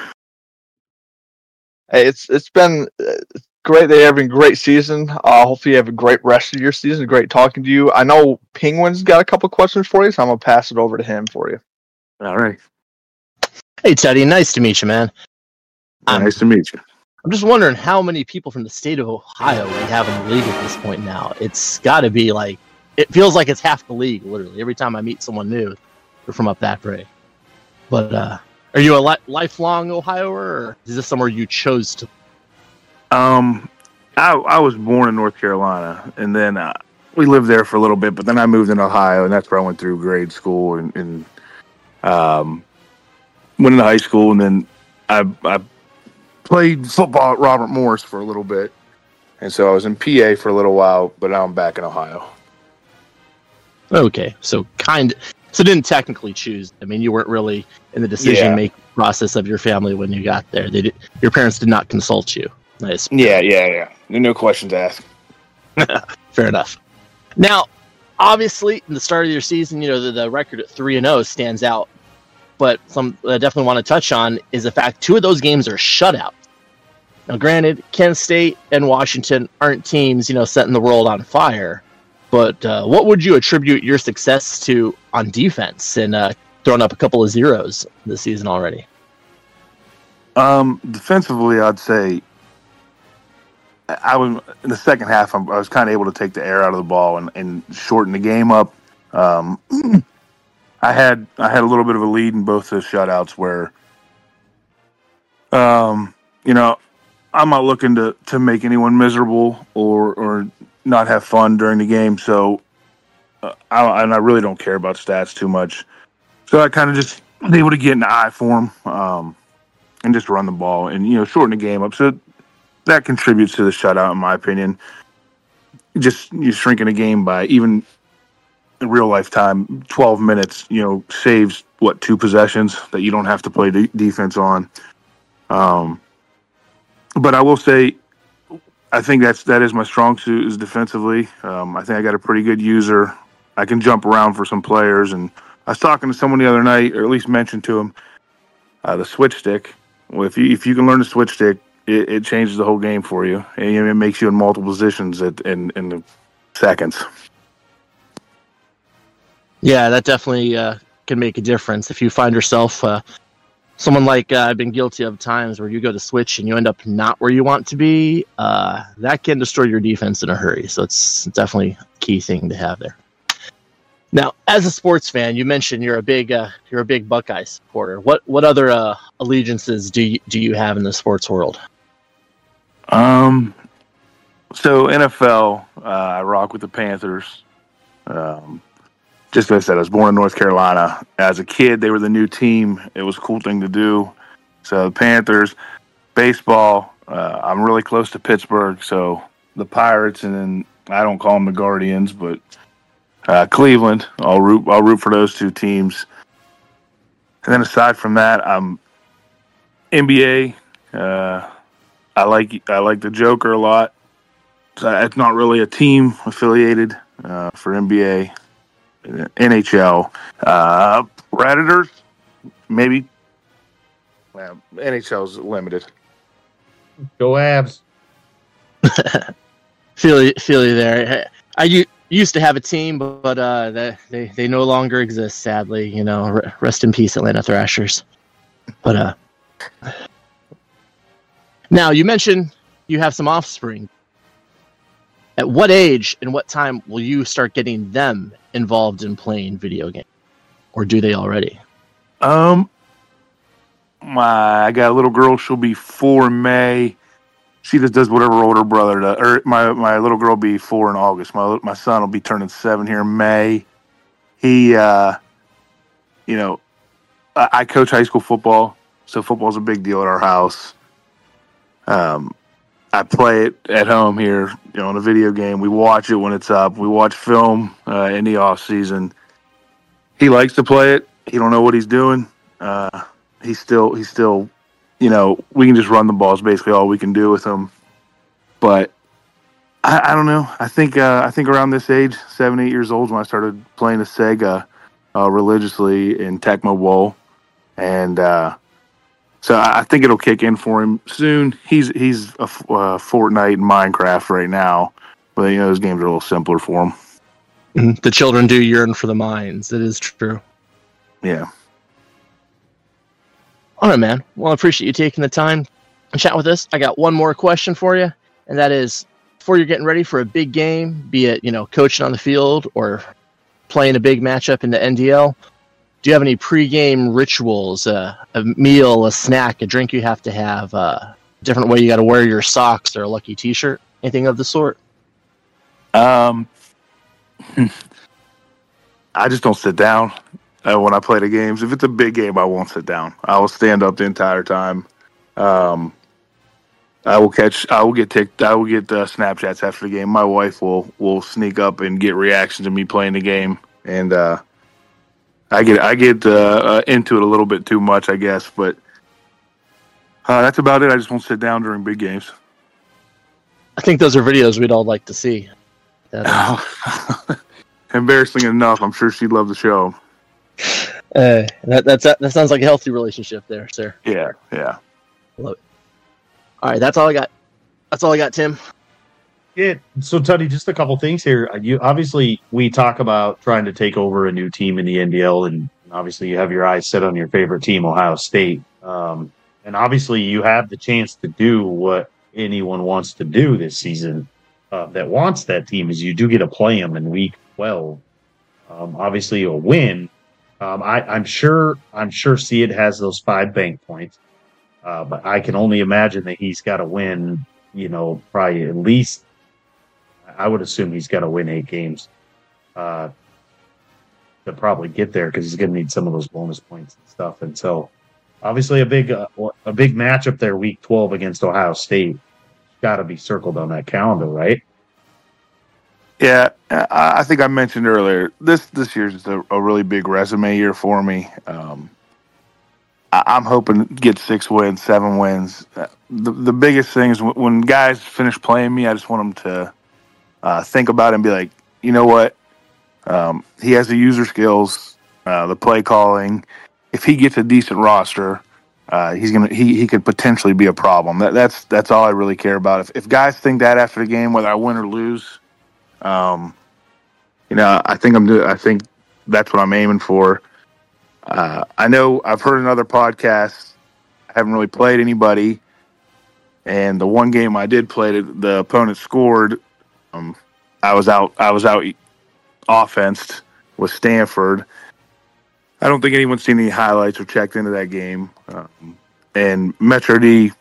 Hey, it's been great. They're having a great season. Hopefully, you have a great rest of your season. Great talking to you. I know Penguin's got a couple questions for you, so I'm gonna pass it over to him for you. All right. Hey, Teddy. Nice to meet you, man. Nice to meet you. I'm just wondering how many people from the state of Ohio we have in the league at this point now. It's got to be like, it feels like it's half the league, literally. Every time I meet someone new, they're from up that way. But are you a lifelong Ohioer, or is this somewhere you chose to? I was born in North Carolina, and then we lived there for a little bit, but then I moved in Ohio, and that's where I went through grade school and went into high school, and then I played football at Robert Morris for a little bit, and so I was in PA for a little while, but now I'm back in Ohio. Okay, so didn't technically choose. I mean, you weren't really in the decision-making process of your family when you got there. Your parents did not consult you. Nice. Yeah. No questions asked. Fair enough. Now, obviously, in the start of your season, the record at 3-0 stands out. But some I definitely want to touch on is the fact 2 of those games are shutouts. Now, granted, Kent State and Washington aren't teams, setting the world on fire. But what would you attribute your success to on defense and throwing up a couple of zeros this season already? Defensively, I'd say I was in the second half. I was kind of able to take the air out of the ball and shorten the game up. I had a little bit of a lead in both those shutouts where, I'm not looking to make anyone miserable or not have fun during the game. So, I really don't care about stats too much. So I kind of just was able to get in the eye for them and just run the ball and, shorten the game up. So that contributes to the shutout, in my opinion. Just you shrinking a game by even in real life time, 12 minutes, saves 2 possessions that you don't have to play defense on. But I will say, I think that is my strong suit is defensively. I think I got a pretty good user. I can jump around for some players. And I was talking to someone the other night, or at least mentioned to him, the switch stick. Well, if you can learn the switch stick, it changes the whole game for you, and it makes you in multiple positions in the seconds. Yeah, that definitely can make a difference. If you find yourself someone like I've been guilty of times where you go to switch and you end up not where you want to be, that can destroy your defense in a hurry. So it's definitely a key thing to have there. Now, as a sports fan, you mentioned you're a big Buckeye supporter. What other allegiances do you have in the sports world? So NFL, I rock with the Panthers. Just as I said, I was born in North Carolina. As a kid, they were the new team. It was a cool thing to do. So the Panthers, baseball. I'm really close to Pittsburgh, so the Pirates, and then I don't call them the Guardians, but Cleveland. I'll root for those 2 teams. And then aside from that, I'm NBA. I like the Joker a lot. It's not really a team affiliated for NBA. NHL, Predators, maybe. Well, NHL's limited. Go Avs. Feel you there. I used to have a team, but they no longer exist, sadly. Rest in peace, Atlanta Thrashers. But now you mentioned you have some offspring. At what age and what time will you start getting them involved in playing video games? Or do they already? I got a little girl. She'll be 4 in May. She just does whatever her older brother does. Or my little girl will be 4 in August. My son will be turning 7 here in May. He, I coach high school football, so football's a big deal at our house. I play it at home here, on a video game. We watch it when it's up. We watch film in the off season. He likes to play it. He don't know what he's doing. he's still, you know, we can just run the ball is basically all we can do with him. But I don't know. I think around this age, 7, 8 years old, when I started playing the Sega religiously in Tecmo Bowl, and so I think it'll kick in for him soon. He's a Fortnite and Minecraft right now, but you know those games are a little simpler for him. The children do yearn for the mines. It is true. Yeah. All right, man. Well, I appreciate you taking the time to chat with us. I got one more question for you, and that is, before you're getting ready for a big game, be it, you know, coaching on the field or playing a big matchup in the NDL, do you have any pregame rituals, a meal, a snack, a drink you have to have, a different way you got to wear your socks or a lucky T-shirt, anything of the sort? I just don't sit down when I play the games. If it's a big game, I won't sit down. I will stand up the entire time. I will get Snapchats after the game. My wife will sneak up and get reactions of me playing the game, and I get into it a little bit too much, I guess. But that's about it. I just won't sit down during big games. I think those are videos we'd all like to see. Embarrassing enough, I'm sure she'd love to show them. That sounds like a healthy relationship there, sir. Yeah. Love it. All right, that's all I got, Tim. Yeah. So, Tuddy, just a couple things here. Obviously, we talk about trying to take over a new team in the NDL, and obviously you have your eyes set on your favorite team, Ohio State. And obviously you have the chance to do what anyone wants to do this season that wants that team, is you do get to play them in week 12. Obviously, a win. I'm sure Sid has those 5 bank points. But I can only imagine that he's got to win, you know, probably at least, I would assume he's got to win 8 games to probably get there, because he's going to need some of those bonus points and stuff. And so, obviously, a big matchup there, week 12 against Ohio State. Got to be circled on that calendar, right? Yeah, I think I mentioned earlier, this year's just a really big resume year for me. I'm hoping to get 6 wins, 7 wins. The biggest thing is when guys finish playing me, I just want them to think about it and be like, you know what? He has the user skills, the play calling. If he gets a decent roster, he could potentially be a problem. That's all I really care about. If guys think that after the game, whether I win or lose, you know, I think that's what I'm aiming for. I know I've heard in other podcasts, I haven't really played anybody, and the one game I did play, the opponent scored. I was out offensed with Stanford. I don't think anyone's seen any highlights or checked into that game. And Metro D,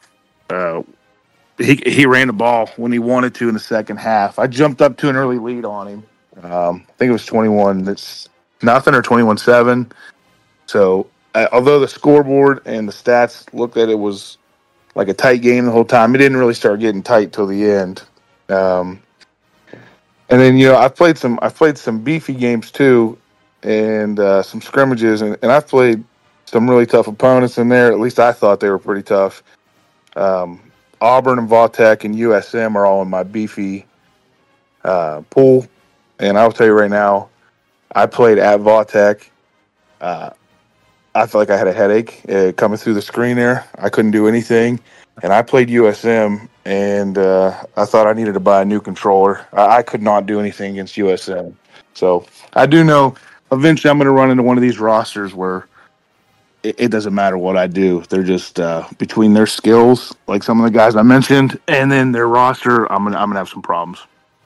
he ran the ball when he wanted to in the second half. I jumped up to an early lead on him. I think it was 21-0 or 21-7. So, although the scoreboard and the stats looked like it was like a tight game the whole time, it didn't really start getting tight till the end. And then, you know, I've played some beefy games too, and some scrimmages, and I've played some really tough opponents in there. At least I thought they were pretty tough. Auburn and Vautech and USM are all in my beefy pool, and I'll tell you right now, I played at Vautech. I felt like I had a headache coming through the screen there. I couldn't do anything. And I played USM, and I thought I needed to buy a new controller. I could not do anything against USM. So I do know eventually I'm going to run into one of these rosters where it doesn't matter what I do. They're just between their skills, like some of the guys I mentioned, and then their roster, I'm gonna have some problems.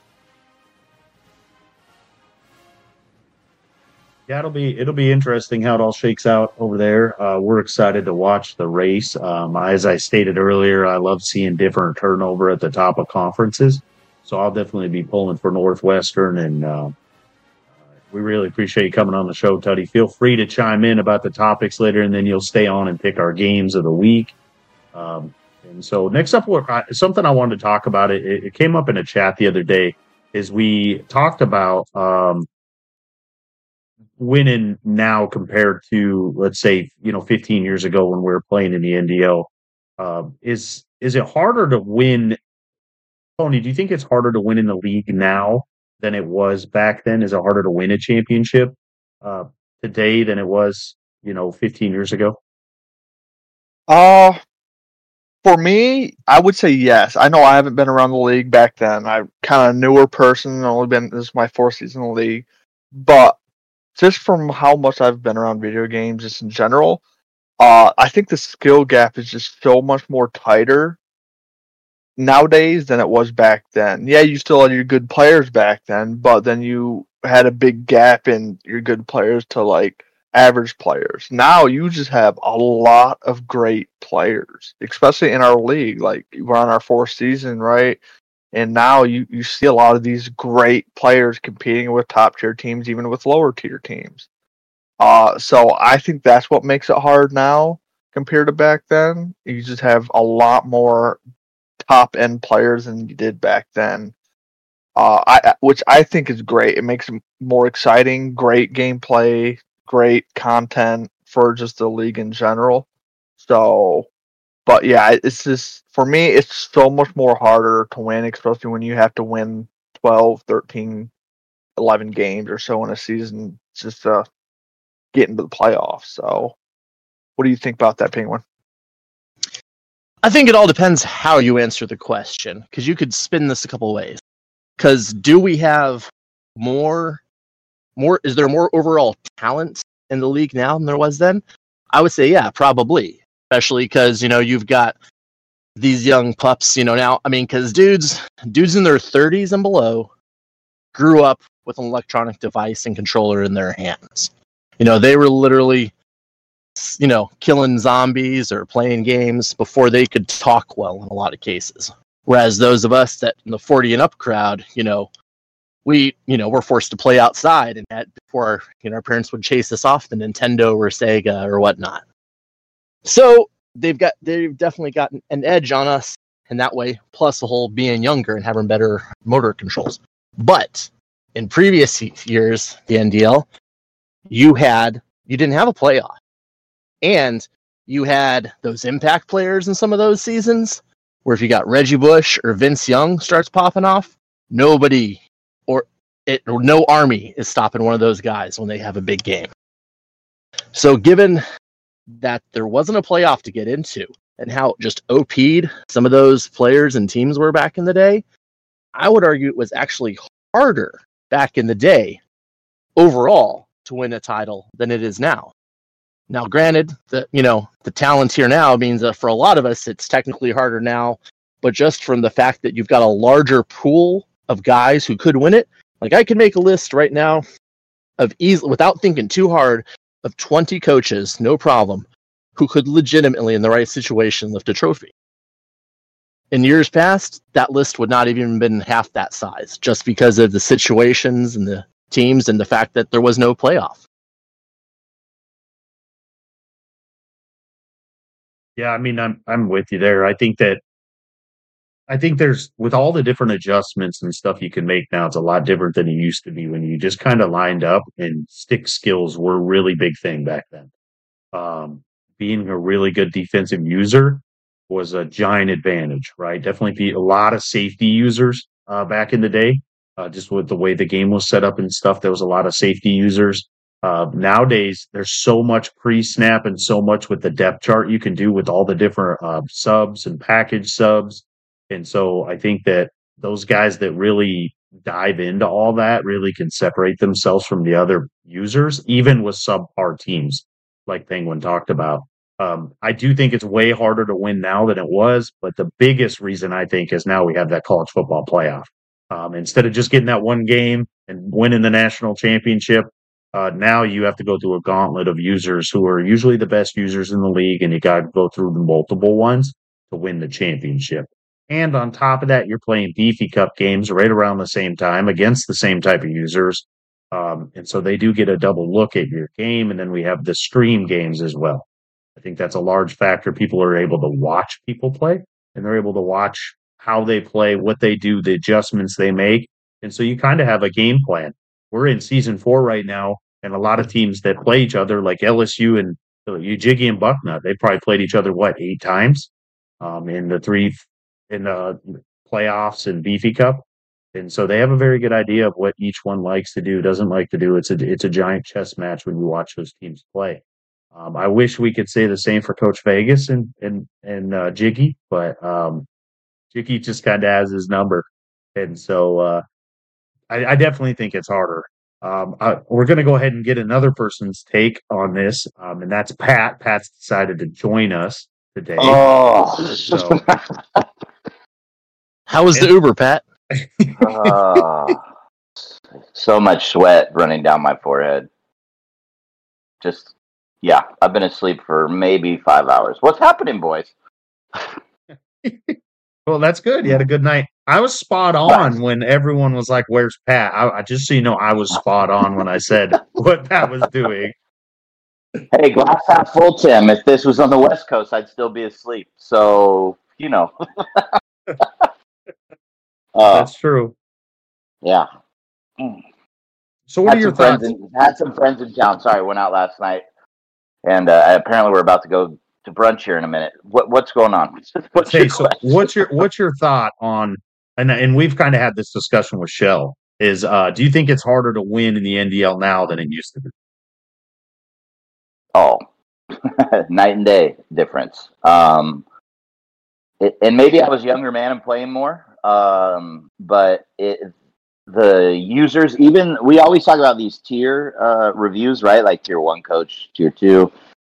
Yeah, it'll be interesting how it all shakes out over there. We're excited to watch the race. As I stated earlier, I love seeing different turnover at the top of conferences. So I'll definitely be pulling for Northwestern, and we really appreciate you coming on the show, Tuddy. Feel free to chime in about the topics later, and then you'll stay on and pick our games of the week. And so next up, something I wanted to talk about, it came up in a chat the other day, is we talked about winning now compared to, let's say, 15 years ago when we were playing in the NDL? Is it harder to win? Tony, do you think it's harder to win in the league now than it was back then? Is it harder to win a championship uh, today than it was, 15 years ago? Uh, for me, I would say yes. I know I haven't been around the league back then. I'm kind of a newer person. This is my fourth season in the league, but just from how much I've been around video games, just in general, I think the skill gap is just so much more tighter nowadays than it was back then. Yeah, you still had your good players back then, but then you had a big gap in your good players to like average players. Now you just have a lot of great players, especially in our league. Like we're on our fourth season, right? And now you see a lot of these great players competing with top tier teams, even with lower tier teams. So I think that's what makes it hard now compared to back then. You just have a lot more top end players than you did back then. Which I think is great. It makes it more exciting, great gameplay, great content for just the league in general. So, but yeah, it's just for me, it's so much more harder to win, especially when you have to win 12, 13, 11 games or so in a season just to get into the playoffs. So, what do you think about that, Penguin? I think it all depends how you answer the question, because you could spin this a couple of ways. Because do we have more? Is there more overall talent in the league now than there was then? I would say, yeah, probably. Especially because you've got these young pups. Now, I mean, because dudes in their 30s and below grew up with an electronic device and controller in their hands. They were literally killing zombies or playing games before they could talk well in a lot of cases. Whereas those of us that in the 40 and up crowd, we're forced to play outside and that before our parents would chase us off the Nintendo or Sega or whatnot. So they've definitely got an edge on us in that way, plus the whole being younger and having better motor controls. But in previous years, the NDL, you didn't have a playoff. And you had those impact players in some of those seasons where if you got Reggie Bush or Vince Young starts popping off, no army is stopping one of those guys when they have a big game. So given that there wasn't a playoff to get into and how just OP'd some of those players and teams were back in the day, I would argue it was actually harder back in the day overall to win a title than it is now. Now, granted, the talent here now means that for a lot of us, it's technically harder now. But just from the fact that you've got a larger pool of guys who could win it, like I could make a list right now of without thinking too hard, of 20 coaches, no problem, who could legitimately, in the right situation, lift a trophy. In years past, that list would not even been half that size, just because of the situations and the teams and the fact that there was no playoff. Yeah, I mean, I'm with you there. I think there's with all the different adjustments and stuff you can make now, it's a lot different than it used to be when you just kind of lined up and stick skills were a really big thing back then. Being a really good defensive user was a giant advantage, right? Definitely be a lot of safety users back in the day, just with the way the game was set up and stuff. There was a lot of safety users. Nowadays, there's so much pre-snap and so much with the depth chart you can do with all the different subs and package subs. And so I think that those guys that really dive into all that really can separate themselves from the other users, even with subpar teams, like Penguin talked about. I do think it's way harder to win now than it was, but the biggest reason I think is now we have that college football playoff. Instead of just getting that one game and winning the national championship, now you have to go through a gauntlet of users who are usually the best users in the league, and you got to go through the multiple ones to win the championship. And on top of that, you're playing Beefy Cup games right around the same time against the same type of users. And so they do get a double look at your game. And then we have the stream games as well. I think that's a large factor. People are able to watch people play, and they're able to watch how they play, what they do, the adjustments they make. And so you kind of have a game plan. We're in season 4 right now. And a lot of teams that play each other, like LSU and Ujiggy and Bucknut, they probably played each other, 8 times in the playoffs and Beefy Cup. And so they have a very good idea of what each one likes to do, doesn't like to do. It's a giant chess match when you watch those teams play. I wish we could say the same for Coach Vegas and Jiggy, but Jiggy just kind of has his number, and so I definitely think it's harder. We're going to go ahead and get another person's take on this, and that's Pat. Pat's decided to join us today. Oh, So, How was the Uber, Pat? So much sweat running down my forehead. Just, yeah, I've been asleep for maybe 5 hours. What's happening, boys? well, that's good. You had a good night. I was spot on when everyone was like, "Where's Pat?" I just so you know, I was spot on when I said what Pat was doing. Hey, glass half full, Tim. If this was on the West Coast, I'd still be asleep. So, you know. That's true. Yeah. So what are your thoughts? Had some friends in town. Sorry, went out last night. And apparently we're about to go to brunch here in a minute. What's going on? What's your thought on, and we've kind of had this discussion with Shell, is do you think it's harder to win in the NDL now than it used to be? Oh, night and day difference. And maybe I was a younger man and playing more. But the users, even we always talk about these tier reviews, right? Like tier 1 coach, tier 2.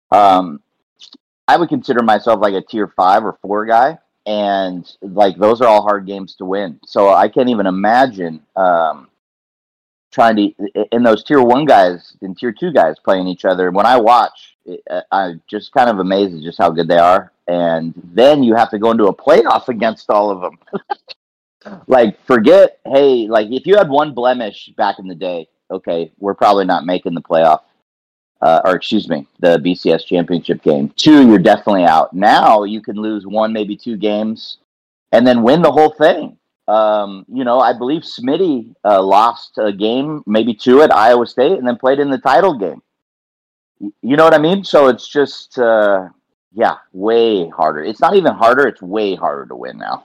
I would consider myself like a tier 5 or 4 guy, and like those are all hard games to win. So I can't even imagine trying to in those tier 1 guys and tier 2 guys playing each other. When I watch, I'm just kind of amazed at just how good they are. And then you have to go into a playoff against all of them. Like, forget, hey, like if you had one blemish back in the day, okay, we're probably not making the playoff. The BCS championship game. 2, you're definitely out. Now you can lose 1, maybe 2 games and then win the whole thing. I believe Smitty lost a game, maybe 2 at Iowa State, and then played in the title game. You know what I mean? So it's just, way harder. It's not even harder. It's way harder to win now.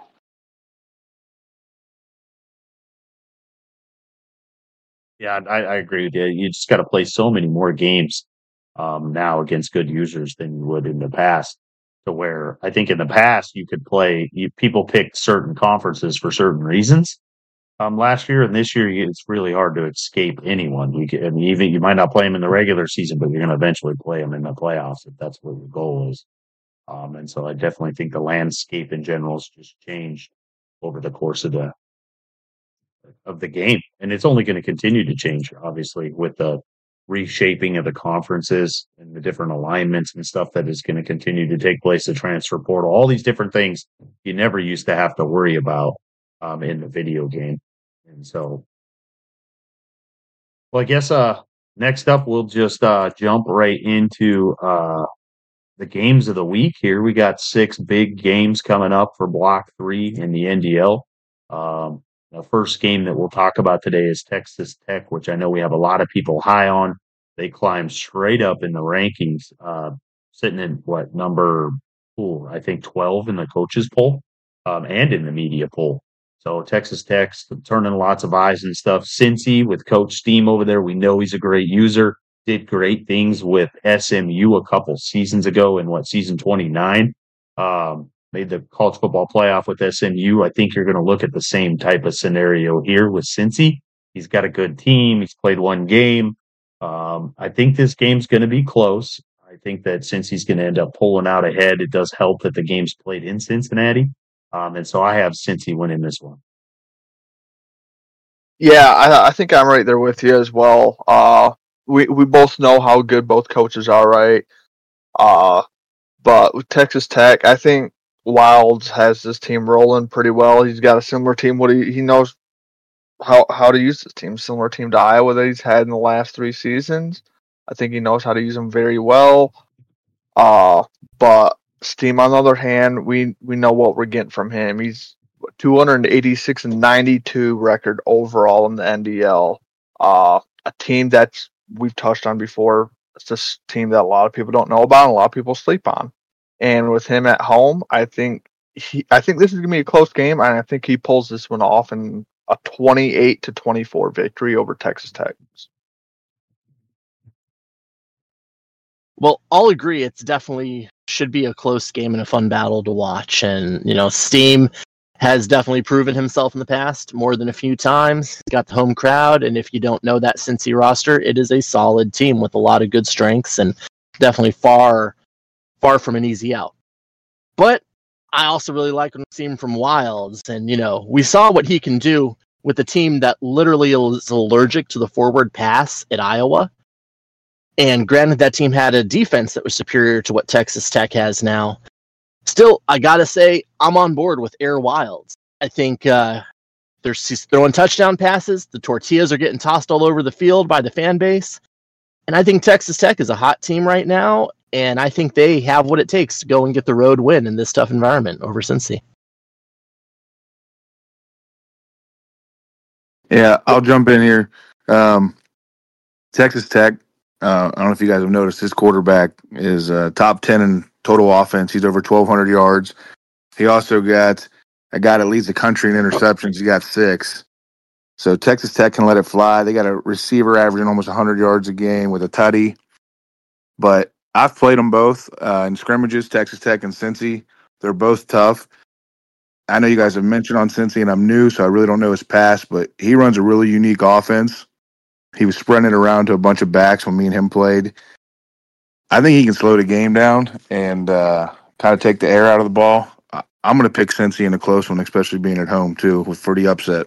Yeah, I agree with you. You just got to play so many more games now against good users than you would in the past. To where I think in the past you could play, people picked certain conferences for certain reasons. Last year and this year, it's really hard to escape anyone. Even you might not play them in the regular season, but you're going to eventually play them in the playoffs if that's what your goal is. And so I definitely think the landscape in general has just changed over the course of the game, and it's only going to continue to change, obviously, with the reshaping of the conferences and the different alignments and stuff that is going to continue to take place. The transfer portal, all these different things you never used to have to worry about in the video game. And so, well, I guess next up we'll just jump right into the games of the week. Here we got 6 big games coming up for Block 3 in the NDL. The first game that we'll talk about today is Texas Tech, which I know we have a lot of people high on. They climbed straight up in the rankings, sitting in number 12 in the coaches poll and in the media poll. So Texas Tech's turning lots of eyes and stuff. Cincy with Coach Steam over there, we know he's a great user. Did great things with SMU a couple seasons ago in season 29. Made the college football playoff with SMU. I think you're going to look at the same type of scenario here with Cincy. He's got a good team. He's played 1 game. I think this game's going to be close. I think that Cincy's going to end up pulling out ahead. It does help that the game's played in Cincinnati. And so I have Cincy winning this one. Yeah, I think I'm right there with you as well. We both know how good both coaches are, right? But with Texas Tech, I think Wilds has this team rolling pretty well. He's got a similar team. He knows how to use this team. Similar team to Iowa that he's had in the last 3 seasons. I think he knows how to use them very well. But Steam, on the other hand, we know what we're getting from him. He's 286 and 92 record overall in the NDL. A team that's we've touched on before. It's this team that a lot of people don't know about and a lot of people sleep on. And with him at home, I think this is gonna be a close game, and I think he pulls this one off in a 28-24 victory over Texas Tech. Well, I'll agree. It's definitely should be a close game and a fun battle to watch. And, Steam has definitely proven himself in the past more than a few times. He's got the home crowd. And if you don't know that Cincy roster, it is a solid team with a lot of good strengths and definitely far from an easy out. But I also really like what I've seen from Wilds. And, we saw what he can do with a team that literally is allergic to the forward pass at Iowa. And granted, that team had a defense that was superior to what Texas Tech has now. Still, I got to say, I'm on board with Air Wilds. I think they're throwing touchdown passes. The tortillas are getting tossed all over the field by the fan base. And I think Texas Tech is a hot team right now. And I think they have what it takes to go and get the road win in this tough environment over Cincy. Yeah, I'll jump in here. Texas Tech, I don't know if you guys have noticed, his quarterback is top 10 in total offense. He's over 1,200 yards. He also got a guy that leads the country in interceptions. He got 6. So Texas Tech can let it fly. They got a receiver averaging almost 100 yards a game with a tutty. But I've played them both in scrimmages, Texas Tech and Cincy. They're both tough. I know you guys have mentioned on Cincy, and I'm new, so I really don't know his past, but he runs a really unique offense. He was spreading it around to a bunch of backs when me and him played. I think he can slow the game down and kind of take the air out of the ball. I'm going to pick Cincy in a close one, especially being at home, too, for the upset.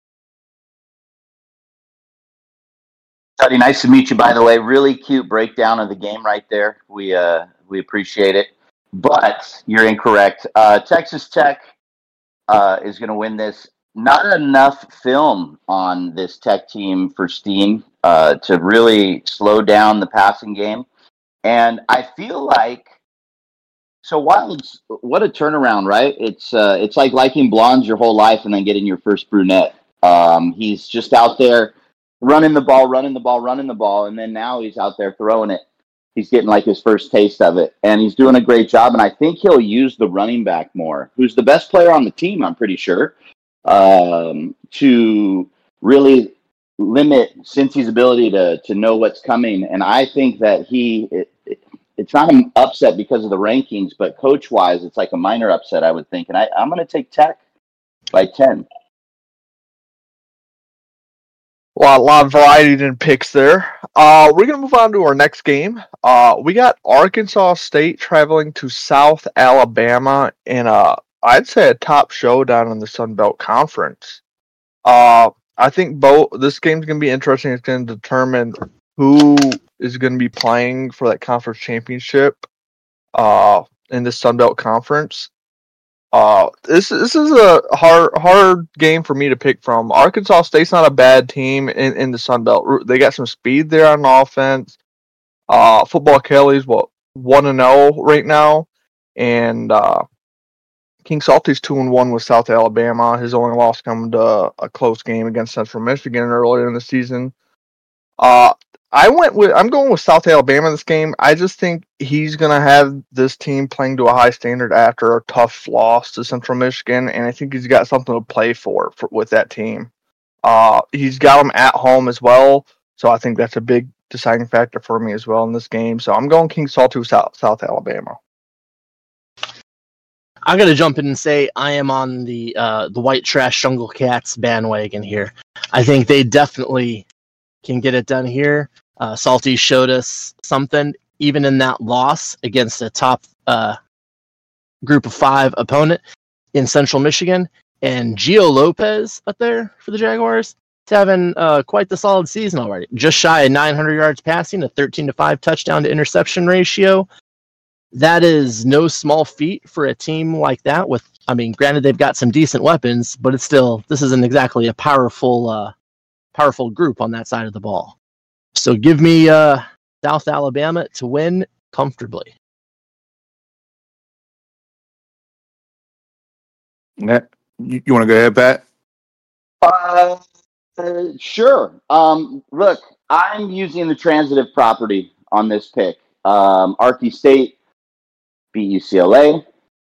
Teddy, nice to meet you, by the way. Really cute breakdown of the game right there. We appreciate it. But you're incorrect. Texas Tech is going to win this. Not enough film on this Tech team for Steam to really slow down the passing game. And I feel like, so Wilds, what a turnaround, right? It's like liking blondes your whole life and then getting your first brunette. He's just out there running the ball, and then now he's out there throwing it. He's getting like his first taste of it, and he's doing a great job. And I think he'll use the running back more, who's the best player on the team, I'm pretty sure, to really limit Cincy's ability to know what's coming. And I think that it's not an upset because of the rankings, but coach-wise, it's like a minor upset, I would think. And I'm going to take Tech by 10. Well, a lot of variety in picks there. We're going to move on to our next game. We got Arkansas State traveling to South Alabama in I'd say a top showdown in the Sun Belt Conference. I think this game's going to be interesting. It's going to determine who is going to be playing for that conference championship in the Sun Belt Conference. This is a hard game for me to pick from. Arkansas State's not a bad team in the Sun Belt. They got some speed there on offense. Football Kelly's 1-0 right now, and King Salty's 2-1 with South Alabama. His only loss coming to a close game against Central Michigan earlier in the season. I'm going with South Alabama in this game. I just think he's going to have this team playing to a high standard after a tough loss to Central Michigan, and I think he's got something to play for with that team. He's got them at home as well, so I think that's a big deciding factor for me as well in this game. So I'm going King Salty, South Alabama. I'm going to jump in and say I am on the White Trash Jungle Cats bandwagon here. I think they definitely can get it done here. Salty showed us something, even in that loss against a top group of 5 opponent in Central Michigan. And Gio Lopez up there for the Jaguars, he's having quite the solid season already. Just shy of 900 yards passing, a 13-5 touchdown to interception ratio. That is no small feat for a team like that. Granted, they've got some decent weapons, but this isn't exactly a powerful group on that side of the ball. So give me South Alabama to win comfortably. You want to go ahead, Pat? Sure. Look, I'm using the transitive property on this pick. Arky State beat UCLA.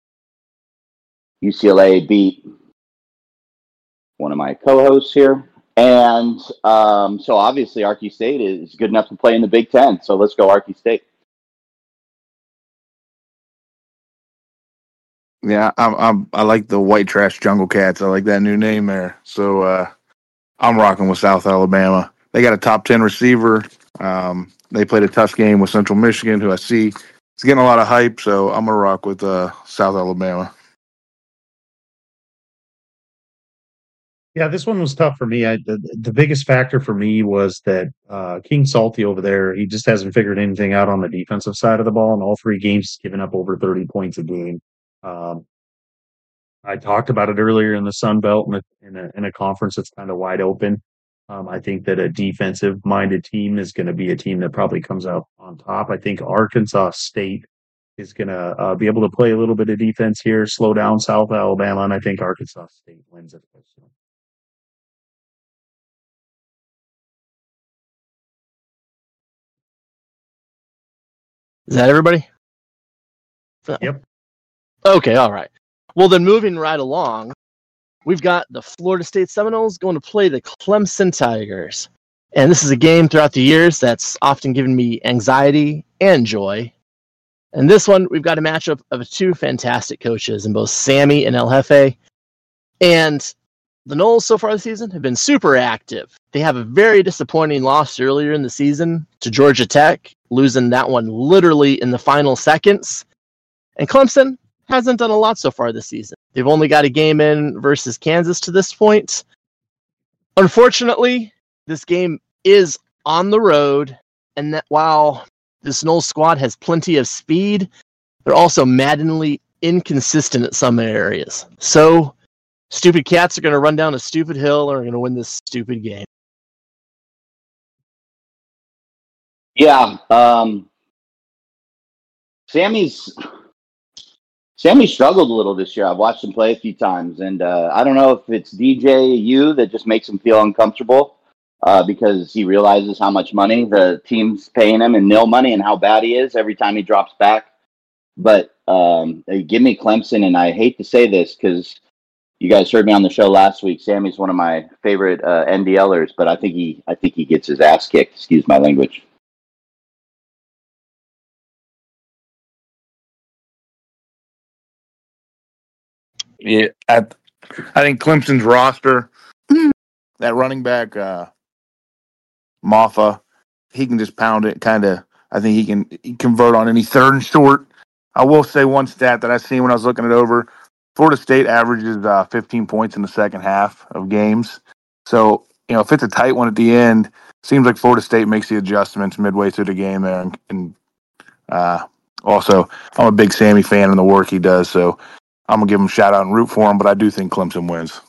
UCLA beat one of my co-hosts here. And so obviously Arky State is good enough to play in the Big Ten. So let's go Arky State. Yeah, I like the White Trash Jungle Cats. I like that new name there. So I'm rocking with South Alabama. They got a top 10 receiver. They played a tough game with Central Michigan, who I see is getting a lot of hype. So I'm gonna rock with South Alabama. Yeah, this one was tough for me. The biggest factor for me was that King Salty over there, he just hasn't figured anything out on the defensive side of the ball. In all 3 games, he's given up over 30 points a game. I talked about it earlier in the Sun Belt in a conference that's kind of wide open. I think that a defensive-minded team is going to be a team that probably comes out on top. I think Arkansas State is going to be able to play a little bit of defense here, slow down South Alabama, and I think Arkansas State wins it. Is that everybody? Yep. Okay, all right. Well, then moving right along, we've got the Florida State Seminoles going to play the Clemson Tigers. And this is a game throughout the years that's often given me anxiety and joy. And this one, we've got a matchup of 2 fantastic coaches in both Sammy and El Jefe. And the Noles so far this season have been super active. They have a very disappointing loss earlier in the season to Georgia Tech, losing that one literally in the final seconds. And Clemson hasn't done a lot so far this season. They've only got a game in versus Kansas to this point. Unfortunately, this game is on the road, and that while this Noles squad has plenty of speed, they're also maddeningly inconsistent at some areas. So, stupid cats are going to run down a stupid hill and are going to win this stupid game. Yeah. Sammy struggled a little this year. I've watched him play a few times, and I don't know if it's DJU that just makes him feel uncomfortable because he realizes how much money the team's paying him and nil money and how bad he is every time he drops back. But give me Clemson, and I hate to say this because you guys heard me on the show last week. Sammy's one of my favorite NDLers, but I think he gets his ass kicked. Excuse my language. Yeah, I think Clemson's roster, that running back, Maffa, he can just pound it. Kind of, I think he can convert on any 3rd and short. I will say one stat that I seen when I was looking it over: Florida State averages 15 points in the second half of games. So if it's a tight one at the end, seems like Florida State makes the adjustments midway through the game there. And also, I'm a big Sammy fan and the work he does. So I'm going to give him a shout out and root for him, but I do think Clemson wins.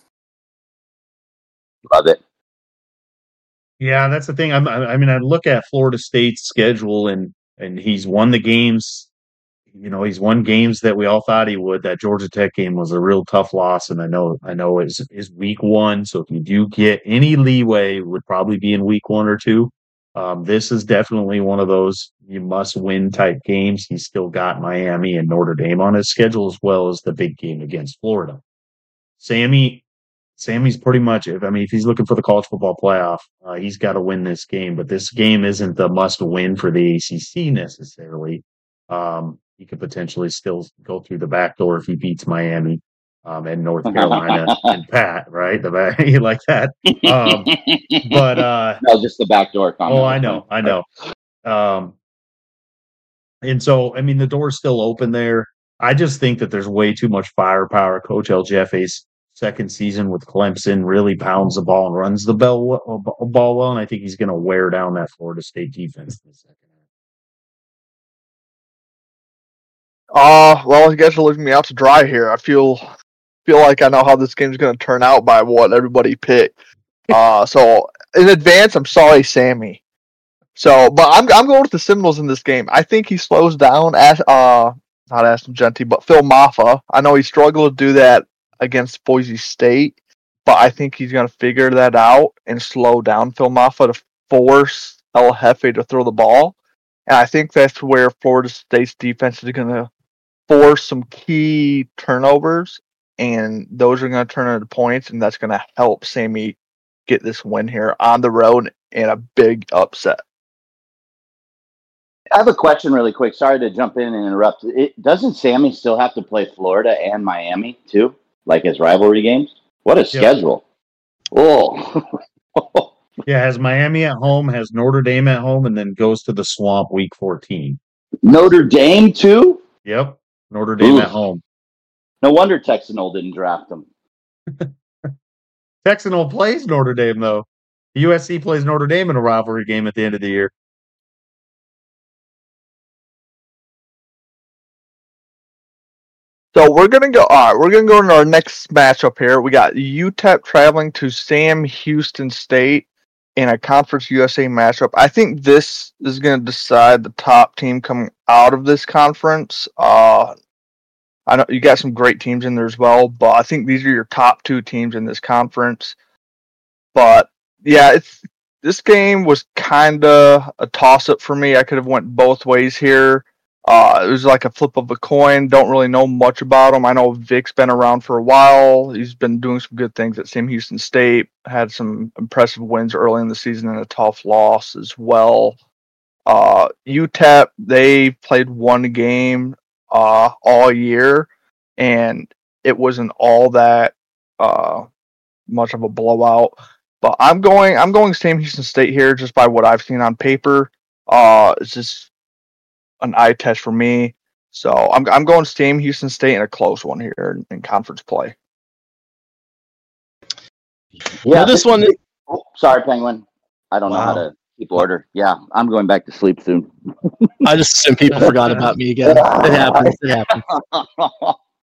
Love it. Yeah, that's the thing. I look at Florida State's schedule, and he's won the games. He's won games that we all thought he would. That Georgia Tech game was a real tough loss, and I know it's week 1. So if you do get any leeway, it would probably be in week 1 or 2. This is definitely one of those you must win type games. He's still got Miami and Notre Dame on his schedule, as well as the big game against Florida. Sammy's pretty much, if he's looking for the college football playoff, he's got to win this game. But this game isn't the must win for the ACC necessarily. He could potentially still go through the back door if he beats Miami and North Carolina and Pat, right? You like that? But no, just the back door comment. Oh, I know. And so, the door's still open there. I just think that there's way too much firepower. Coach El Jeffe's second season with Clemson really pounds the ball and runs the ball well, and I think he's going to wear down that Florida State defense in the second half. Well, you guys are leaving me out to dry here. I feel like I know how this game's going to turn out by what everybody picked. So in advance, I'm sorry, Sammy. So, but I'm going with the Seminoles in this game. I think he slows down not Ashton Jeanty, but Phil Maffa. I know he struggled to do that against Boise State. but I think he's going to figure that out and slow down Phil Maffa to force El Jefe to throw the ball. And I think that's where Florida State's defense is going to force some key turnovers, and those are going to turn into points, and that's going to help Sammy get this win here on the road in a big upset. I have a question really quick. Sorry to jump in and interrupt. Doesn't Sammy still have to play Florida and Miami too, like his rivalry games? What a schedule. Oh. Yeah, has Miami at home, has Notre Dame at home, and then goes to the Swamp week 14. Notre Dame too? Yep, Notre Dame at home. No wonder Texanol didn't draft him. Texanol plays Notre Dame, though. USC plays Notre Dame in a rivalry game at the end of the year. So we're gonna go. All right, we're gonna go into our next matchup here. We got UTEP traveling to Sam Houston State in a Conference USA matchup. I think this is gonna decide the top team coming out of this conference. I know you got some great teams in there as well, but I think these are your top two teams in this conference. But yeah, this game was kind of a toss-up for me. I could have went both ways here. It was like a flip of a coin. Don't really know much about him. I know Vic's been around for a while. He's been doing some good things at Sam Houston State. Had some impressive wins early in the season and a tough loss as well. UTEP, they played one game all year, and it wasn't all that much of a blowout. But I'm going Sam Houston State here just by what I've seen on paper. It's just an eye test for me. So I'm going Sam Houston State in a close one here in conference play. Yeah, this one. Sorry, Penguin. I don't know how to keep order. Yeah, I'm going back to sleep soon. I just assume people forgot about me again. It happens. It happens.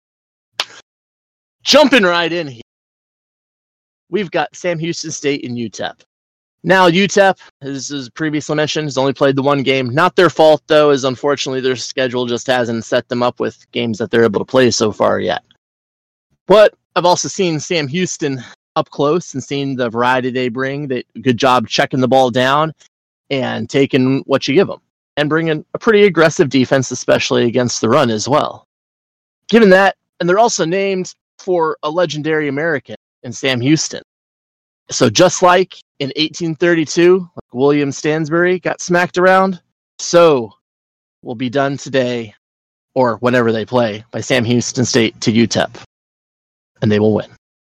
Jumping right in here, we've got Sam Houston State and UTEP. Now, UTEP, as previously mentioned, has only played the one game. Not their fault, though, as unfortunately their schedule just hasn't set them up with games that they're able to play so far yet. But I've also seen Sam Houston up close and seen the variety they bring. Good job checking the ball down and taking what you give them, and bringing a pretty aggressive defense, especially against the run as well. Given that, and they're also named for a legendary American in Sam Houston. So just like in 1832, like William Stansbury got smacked around, so will be done today, or whenever they play, by Sam Houston State to UTEP. And they will win.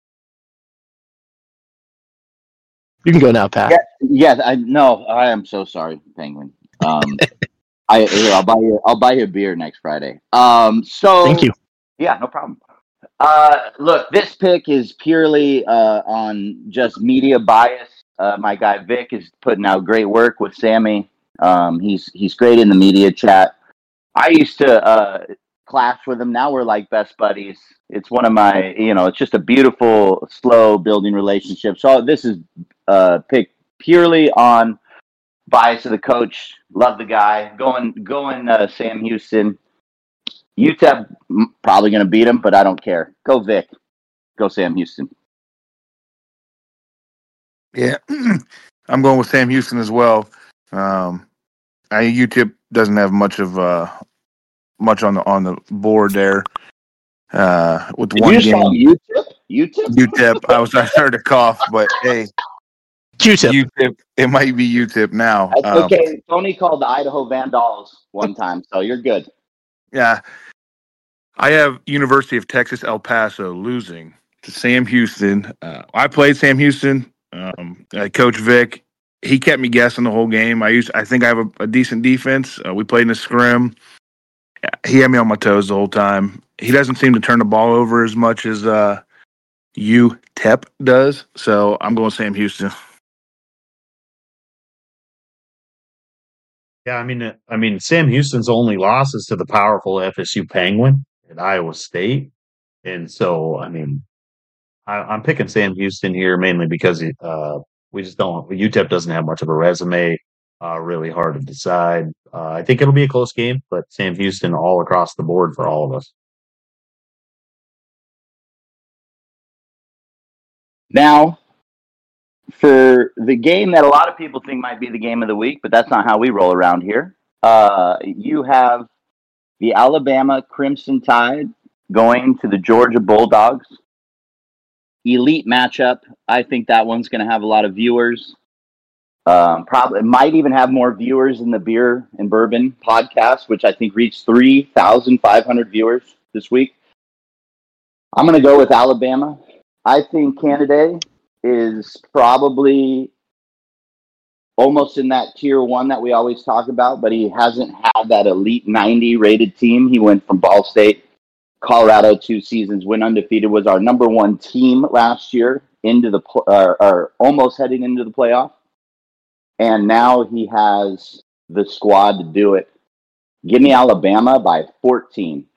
You can go now, Pat. I am so sorry, Penguin. I'll buy you a beer next Friday. Thank you. Yeah, no problem. Look, this pick is purely on just media bias. My guy Vic is putting out great work with Sammy. He's great in the media chat. I used to clash with him. Now we're like best buddies. It's one of my, it's just a beautiful, slow building relationship. So this is picked purely on bias of the coach. Love the guy. Going Sam Houston. UTEP probably going to beat him, but I don't care. Go Vic. Go Sam Houston. Yeah, I'm going with Sam Houston as well. UTEP doesn't have much on the board there. With Did one you game, UTEP. UTEP. I started to cough, but hey, UTEP. It might be UTEP now. That's okay. Tony called the Idaho Vandals one time, so you're good. Yeah, I have University of Texas El Paso losing to Sam Houston. I played Sam Houston. Coach Vic, he kept me guessing the whole game. I think I have a decent defense. We played in a scrim. He had me on my toes the whole time. He doesn't seem to turn the ball over as much as UTEP does. So I'm going Sam Houston. Yeah, I mean, Sam Houston's only loss is to the powerful FSU Penguin at Iowa State, and so I'm picking Sam Houston here mainly because we just don't. UTEP doesn't have much of a resume. Really hard to decide. I think it'll be a close game, but Sam Houston all across the board for all of us. Now, for the game that a lot of people think might be the game of the week, but that's not how we roll around here. You have the Alabama Crimson Tide going to the Georgia Bulldogs. Elite matchup. I think that one's going to have a lot of viewers. Probably might even have more viewers than the Beer and Bourbon podcast, which I think reached 3,500 viewers this week. I'm going to go with Alabama. I think Canada is probably almost in that tier 1 that we always talk about, but he hasn't had that elite 90 rated team. He went from Ball State, Colorado 2 seasons, went undefeated, was our number 1 team last year into the or almost heading into the playoff. And now he has the squad to do it. Give me Alabama by 14.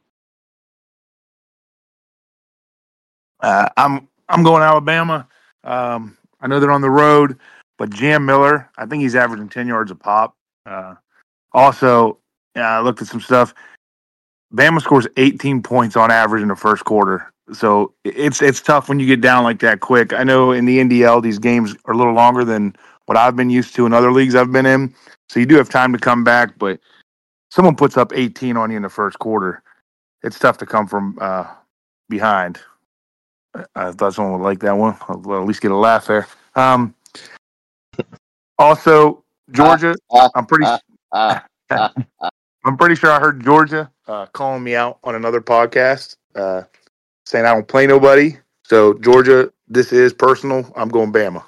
I'm going Alabama. I know they're on the road, but Jam Miller, I think he's averaging 10 yards a pop. Also, I looked at some stuff. Bama scores 18 points on average in the first quarter. So it's tough when you get down like that quick. I know in the NDL, these games are a little longer than what I've been used to in other leagues I've been in. So you do have time to come back, but someone puts up 18 on you in the first quarter. It's tough to come from behind. I thought someone would like that one. I'll at least get a laugh there. Also, Georgia. I'm pretty sure I heard Georgia calling me out on another podcast, saying I don't play nobody. So Georgia, this is personal. I'm going Bama.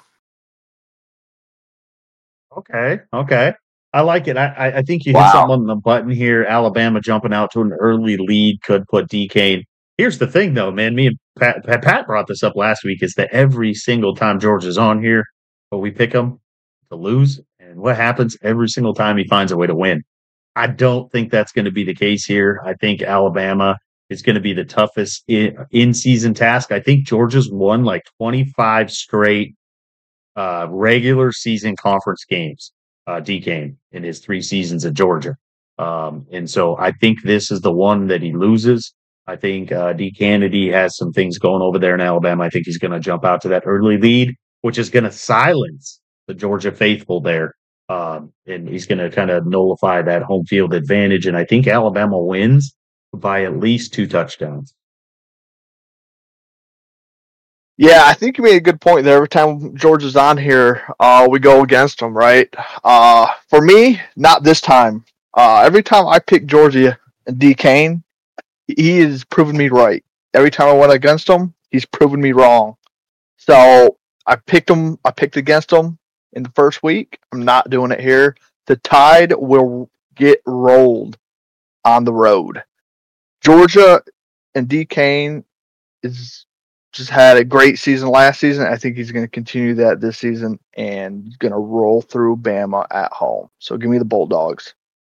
Okay. I like it. I think you hit something on the button here. Alabama jumping out to an early lead could put DK. Here's the thing, though, man. Me and Pat brought this up last week, is that every single time Georgia's on here, but we pick him to lose, and what happens every single time he finds a way to win. I don't think that's going to be the case here. I think Alabama is going to be the toughest in-season task. I think Georgia's won like 25 straight regular season conference games, DK, in his 3 seasons at Georgia. And so I think this is the one that he loses. I think D. Kennedy has some things going over there in Alabama. I think he's going to jump out to that early lead, which is going to silence the Georgia faithful there. And he's going to kind of nullify that home field advantage. And I think Alabama wins by at least 2 touchdowns. Yeah, I think you made a good point there. Every time Georgia's on here, we go against them, right? For me, not this time. Every time I pick Georgia and D. Kane, he has proven me right. Every time I went against him, he's proven me wrong. So I picked against him in the first week. I'm not doing it here. The Tide will get rolled on the road. Georgia and D. Kane is just had a great season last season. I think he's going to continue that this season and going to roll through Bama at home. So give me the Bulldogs.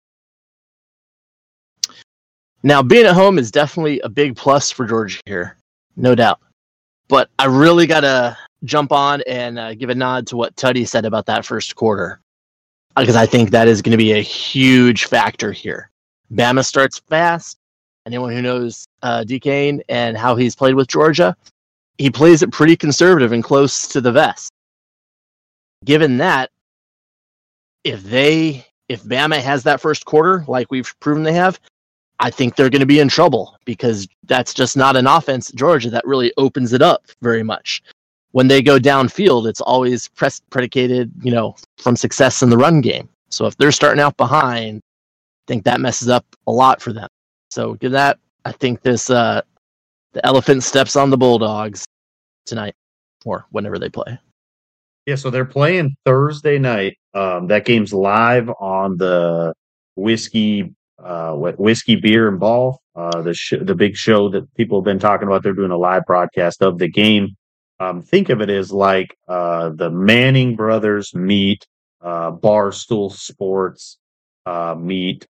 Now, being at home is definitely a big plus for Georgia here, no doubt. But I really got to jump on and give a nod to what Tuddy said about that first quarter, because I think that is going to be a huge factor here. Bama starts fast. Anyone who knows DK and how he's played with Georgia, he plays it pretty conservative and close to the vest. Given that, if Bama has that first quarter, like we've proven they have, I think they're going to be in trouble, because that's just not an offense, Georgia, that really opens it up very much. When they go downfield, it's always predicated, from success in the run game. So if they're starting out behind, I think that messes up a lot for them. So give that. I think this the elephant steps on the Bulldogs tonight or whenever they play. Yeah, so they're playing Thursday night. That game's live on the Whiskey, Beer and Ball, the big show that people have been talking about. They're doing a live broadcast of the game. Think of it as like the Manning brothers meet Barstool Sports, meet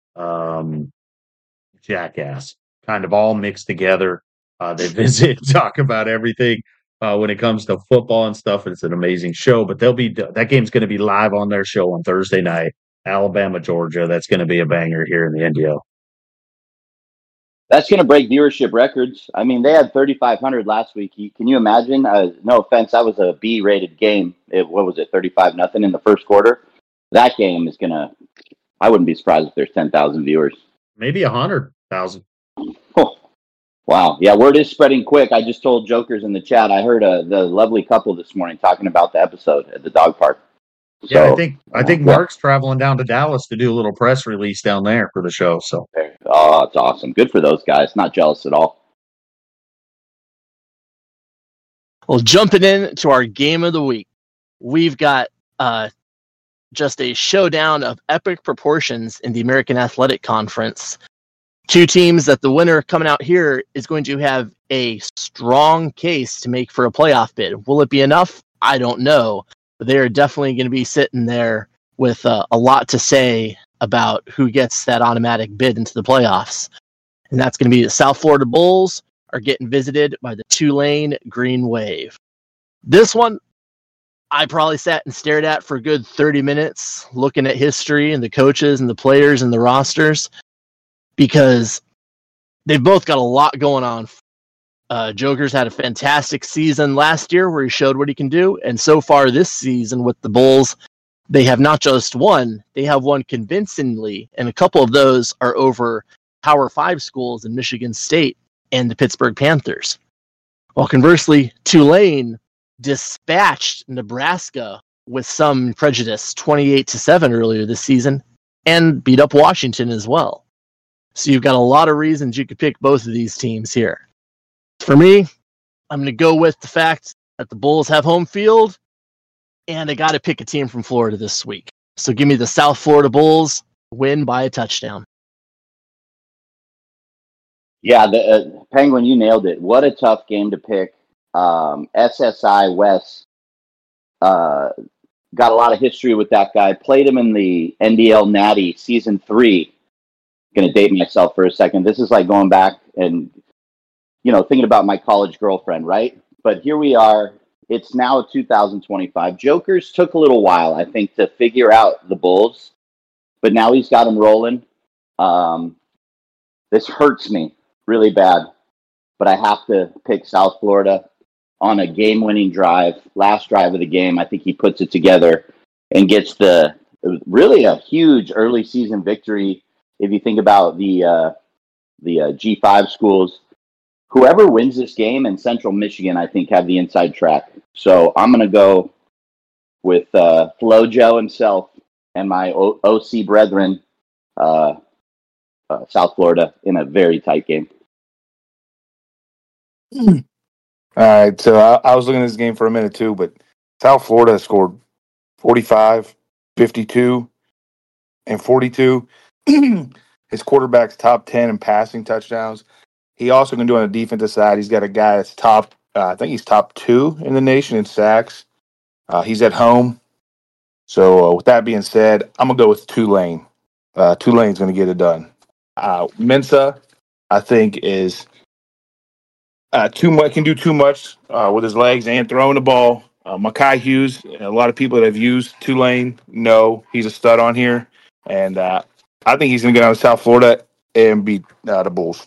Jackass, kind of all mixed together. They visit, talk about everything when it comes to football and stuff. It's an amazing show, but that game's going to be live on their show on Thursday night, Alabama, Georgia. That's going to be a banger here in the NDL. That's going to break viewership records. I mean, they had 3,500 last week. Can you imagine? No offense, that was a B-rated game. What was it, 35-0 in the first quarter? That game is going to. I wouldn't be surprised if there's 10,000 viewers. Maybe 100,000. Oh, wow. Yeah, word is spreading quick. I just told Jokers in the chat. I heard the lovely couple this morning talking about the episode at the dog park. Yeah, I think Mark's traveling down to Dallas to do a little press release down there for the show. So, oh, it's awesome. Good for those guys. Not jealous at all. Well, jumping into our game of the week, we've got just a showdown of epic proportions in the American Athletic Conference. Two teams that the winner coming out here is going to have a strong case to make for a playoff bid. Will it be enough? I don't know. But they are definitely going to be sitting there with a lot to say about who gets that automatic bid into the playoffs. And that's going to be the South Florida Bulls are getting visited by the Tulane Green Wave. This one, I probably sat and stared at for a good 30 minutes, looking at history and the coaches and the players and the rosters, because they've both got a lot going on. Joker's had a fantastic season last year where he showed what he can do. And so far this season with the Bulls, they have not just won, they have won convincingly. And a couple of those are over Power 5 schools in Michigan State and the Pittsburgh Panthers. While conversely, Tulane dispatched Nebraska with some prejudice 28-7 earlier this season and beat up Washington as well. So you've got a lot of reasons you could pick both of these teams here. For me, I'm going to go with the fact that the Bulls have home field, and I got to pick a team from Florida this week. So give me the South Florida Bulls win by a touchdown. Yeah, the Penguin, you nailed it. What a tough game to pick. SSI West got a lot of history with that guy. Played him in the NDL Natty Season 3. Going to date myself for a second. This is like going back and thinking about my college girlfriend, right? But here we are. It's now 2025. Jokers took a little while, I think, to figure out the Bulls, but now he's got them rolling. This hurts me really bad, but I have to pick South Florida on a game-winning drive, last drive of the game. I think he puts it together and gets really a huge early season victory. If you think about the G5 schools, whoever wins this game in Central Michigan, I think, have the inside track. So I'm going to go with Flo Joe himself and my OC brethren, South Florida, in a very tight game. All right, so I was looking at this game for a minute too, but South Florida scored 45, 52, and 42. His quarterback's top 10 in passing touchdowns. He also can do on the defensive side. He's got a guy that's top, I think he's top 2 in the nation in sacks. He's at home. So with that being said, I'm going to go with Tulane. Tulane's going to get it done. Mensa, I think, is too much. Can do too much with his legs and throwing the ball. Makai Hughes, a lot of people that have used Tulane know he's a stud on here. And I think he's going to go down to South Florida and beat the Bulls.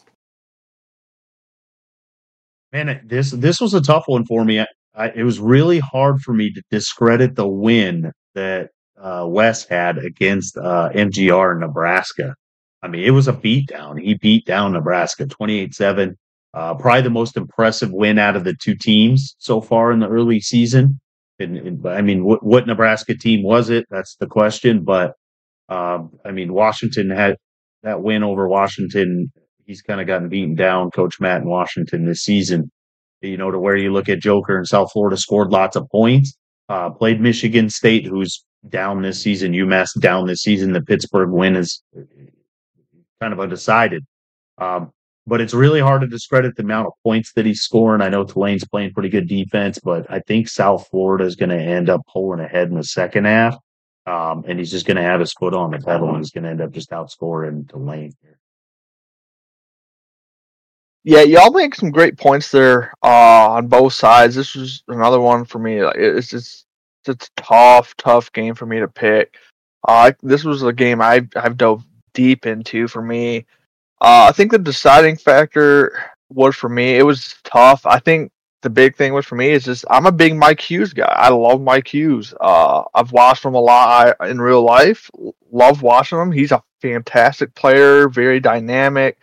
Man, this was a tough one for me. It was really hard for me to discredit the win that Wes had against MGR in Nebraska. I mean, it was a beatdown. He beat down Nebraska 28-7. Probably the most impressive win out of the two teams so far in the early season. I mean, what Nebraska team was it? That's the question. But, I mean, Washington had that win over Washington. He's kind of gotten beaten down, Coach Matt in Washington this season, to where you look at Joker and South Florida scored lots of points, played Michigan State, who's down this season, UMass down this season. The Pittsburgh win is kind of undecided. But it's really hard to discredit the amount of points that he's scoring. I know Tulane's playing pretty good defense, but I think South Florida is going to end up pulling ahead in the second half. And he's just going to have his foot on the pedal, and he's going to end up just outscoring Tulane here. Yeah, y'all make some great points there on both sides. This was another one for me. It's a tough game for me to pick. This was a game I've dove deep into for me. I think the deciding factor was for me. It was tough. I think the big thing was for me is just I'm a big Mike Hughes guy. I love Mike Hughes. I've watched him a lot in real life. Love watching him. He's a fantastic player, very dynamic.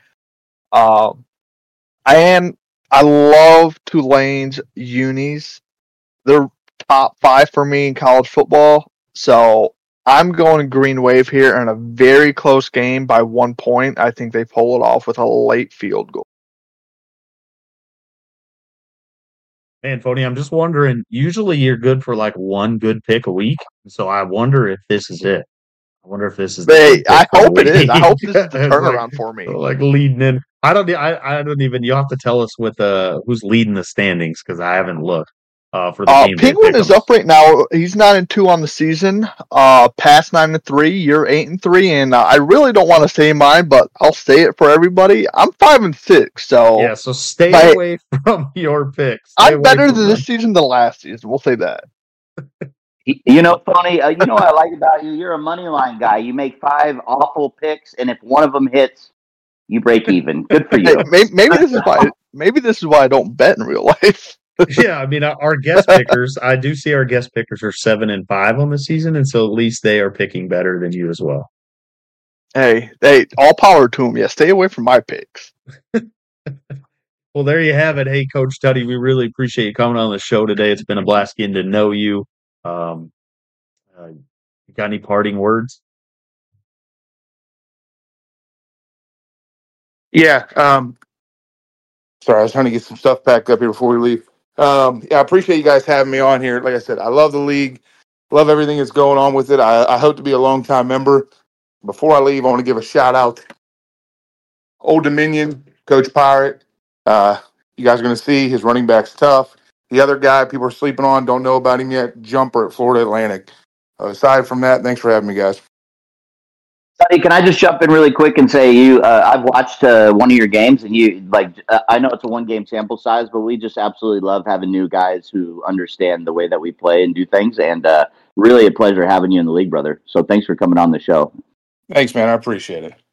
And I love Tulane's unis. They're top 5 for me in college football. So I'm going Green Wave here in a very close game by 1 point. I think they pull it off with a late field goal. Man, Phony, I'm just wondering, usually you're good for like one good pick a week. So I wonder if this is it. I wonder if this is I hope it is. I hope this is the turnaround for me. Like leading in. I don't even, you have to tell us who's leading the standings because I haven't looked. For the game Penguin is up right now. He's 9-2 on the season. Past 9-3. You're 8-3, and I really don't want to say mine, but I'll say it for everybody. I'm 5-6. So yeah. So stay away from your picks. I'm better this season than last season. We'll say that. You know, Tony. You know what I like about you? You're a money line guy. You make 5 awful picks, and if one of them hits, you break even. Good for you. Maybe this is why. Maybe this is why I don't bet in real life. Yeah, I mean, our guest pickers, I do see our guest pickers are 7-5 on the season, and so at least they are picking better than you as well. Hey, all power to them. Yeah, stay away from my picks. Well, there you have it. Hey, Coach Tutty, we really appreciate you coming on the show today. It's been a blast getting to know you. You got any parting words? Yeah. Sorry, I was trying to get some stuff packed up here before we leave. I appreciate you guys having me on here. Like I said, I love the league, love everything that's going on with it. I hope to be a long-time member. Before I leave, I want to give a shout-out. Old Dominion, Coach Pirate. You guys are going to see his running back's tough. The other guy people are sleeping on, don't know about him yet, Jumper at Florida Atlantic. Aside from that, thanks for having me, guys. Sonny, can I just jump in really quick and say I've watched one of your games, and I know it's a 1-game sample size, but we just absolutely love having new guys who understand the way that we play and do things, and really a pleasure having you in the league, brother. So thanks for coming on the show. Thanks, man. I appreciate it.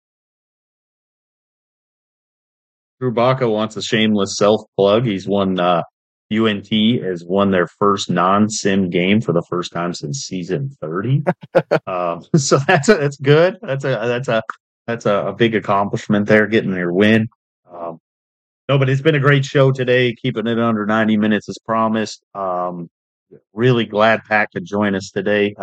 Drew Baca wants a shameless self-plug. He's won UNT has won their first non-sim game for the first time since season 30. So that's good. That's a big accomplishment there, getting their win. No, but it's been a great show today, keeping it under 90 minutes as promised. Really glad Pat could join us today.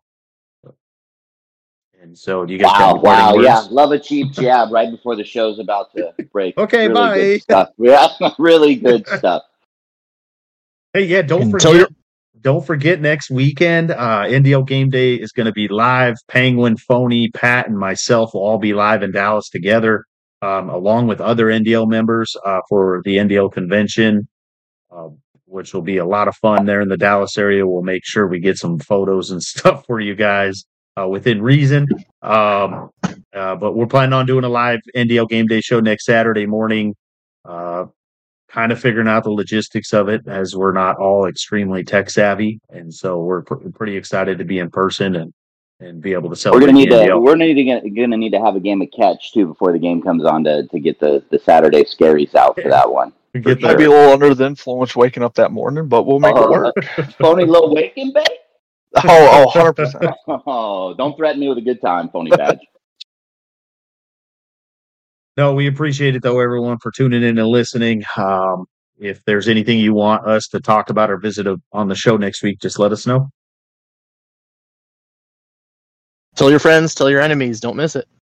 And so, do you guys got any parting words? Yeah, love a cheap jab right before the show's about to break. Okay, really bye. Good stuff. Yeah, really good stuff. Hey, yeah, don't forget next weekend, NDL Game Day is going to be live. Penguin, Phony, Pat, and myself will all be live in Dallas together, along with other NDL members for the NDL convention, which will be a lot of fun there in the Dallas area. We'll make sure we get some photos and stuff for you guys within reason. But we're planning on doing a live NDL Game Day show next Saturday morning. Kind of figuring out the logistics of it, as we're not all extremely tech savvy, and so we're pretty excited to be in person and be able to celebrate. We're gonna need to have a game of catch too before the game comes on to get the Saturday scaries out for that one. I'd be a little under the influence waking up that morning, but we'll make it work. Phony little waking bait. 100%. Oh, don't threaten me with a good time, Phony Badge. No, we appreciate it, though, everyone, for tuning in and listening. If there's anything you want us to talk about or visit on the show next week, just let us know. Tell your friends, tell your enemies. Don't miss it.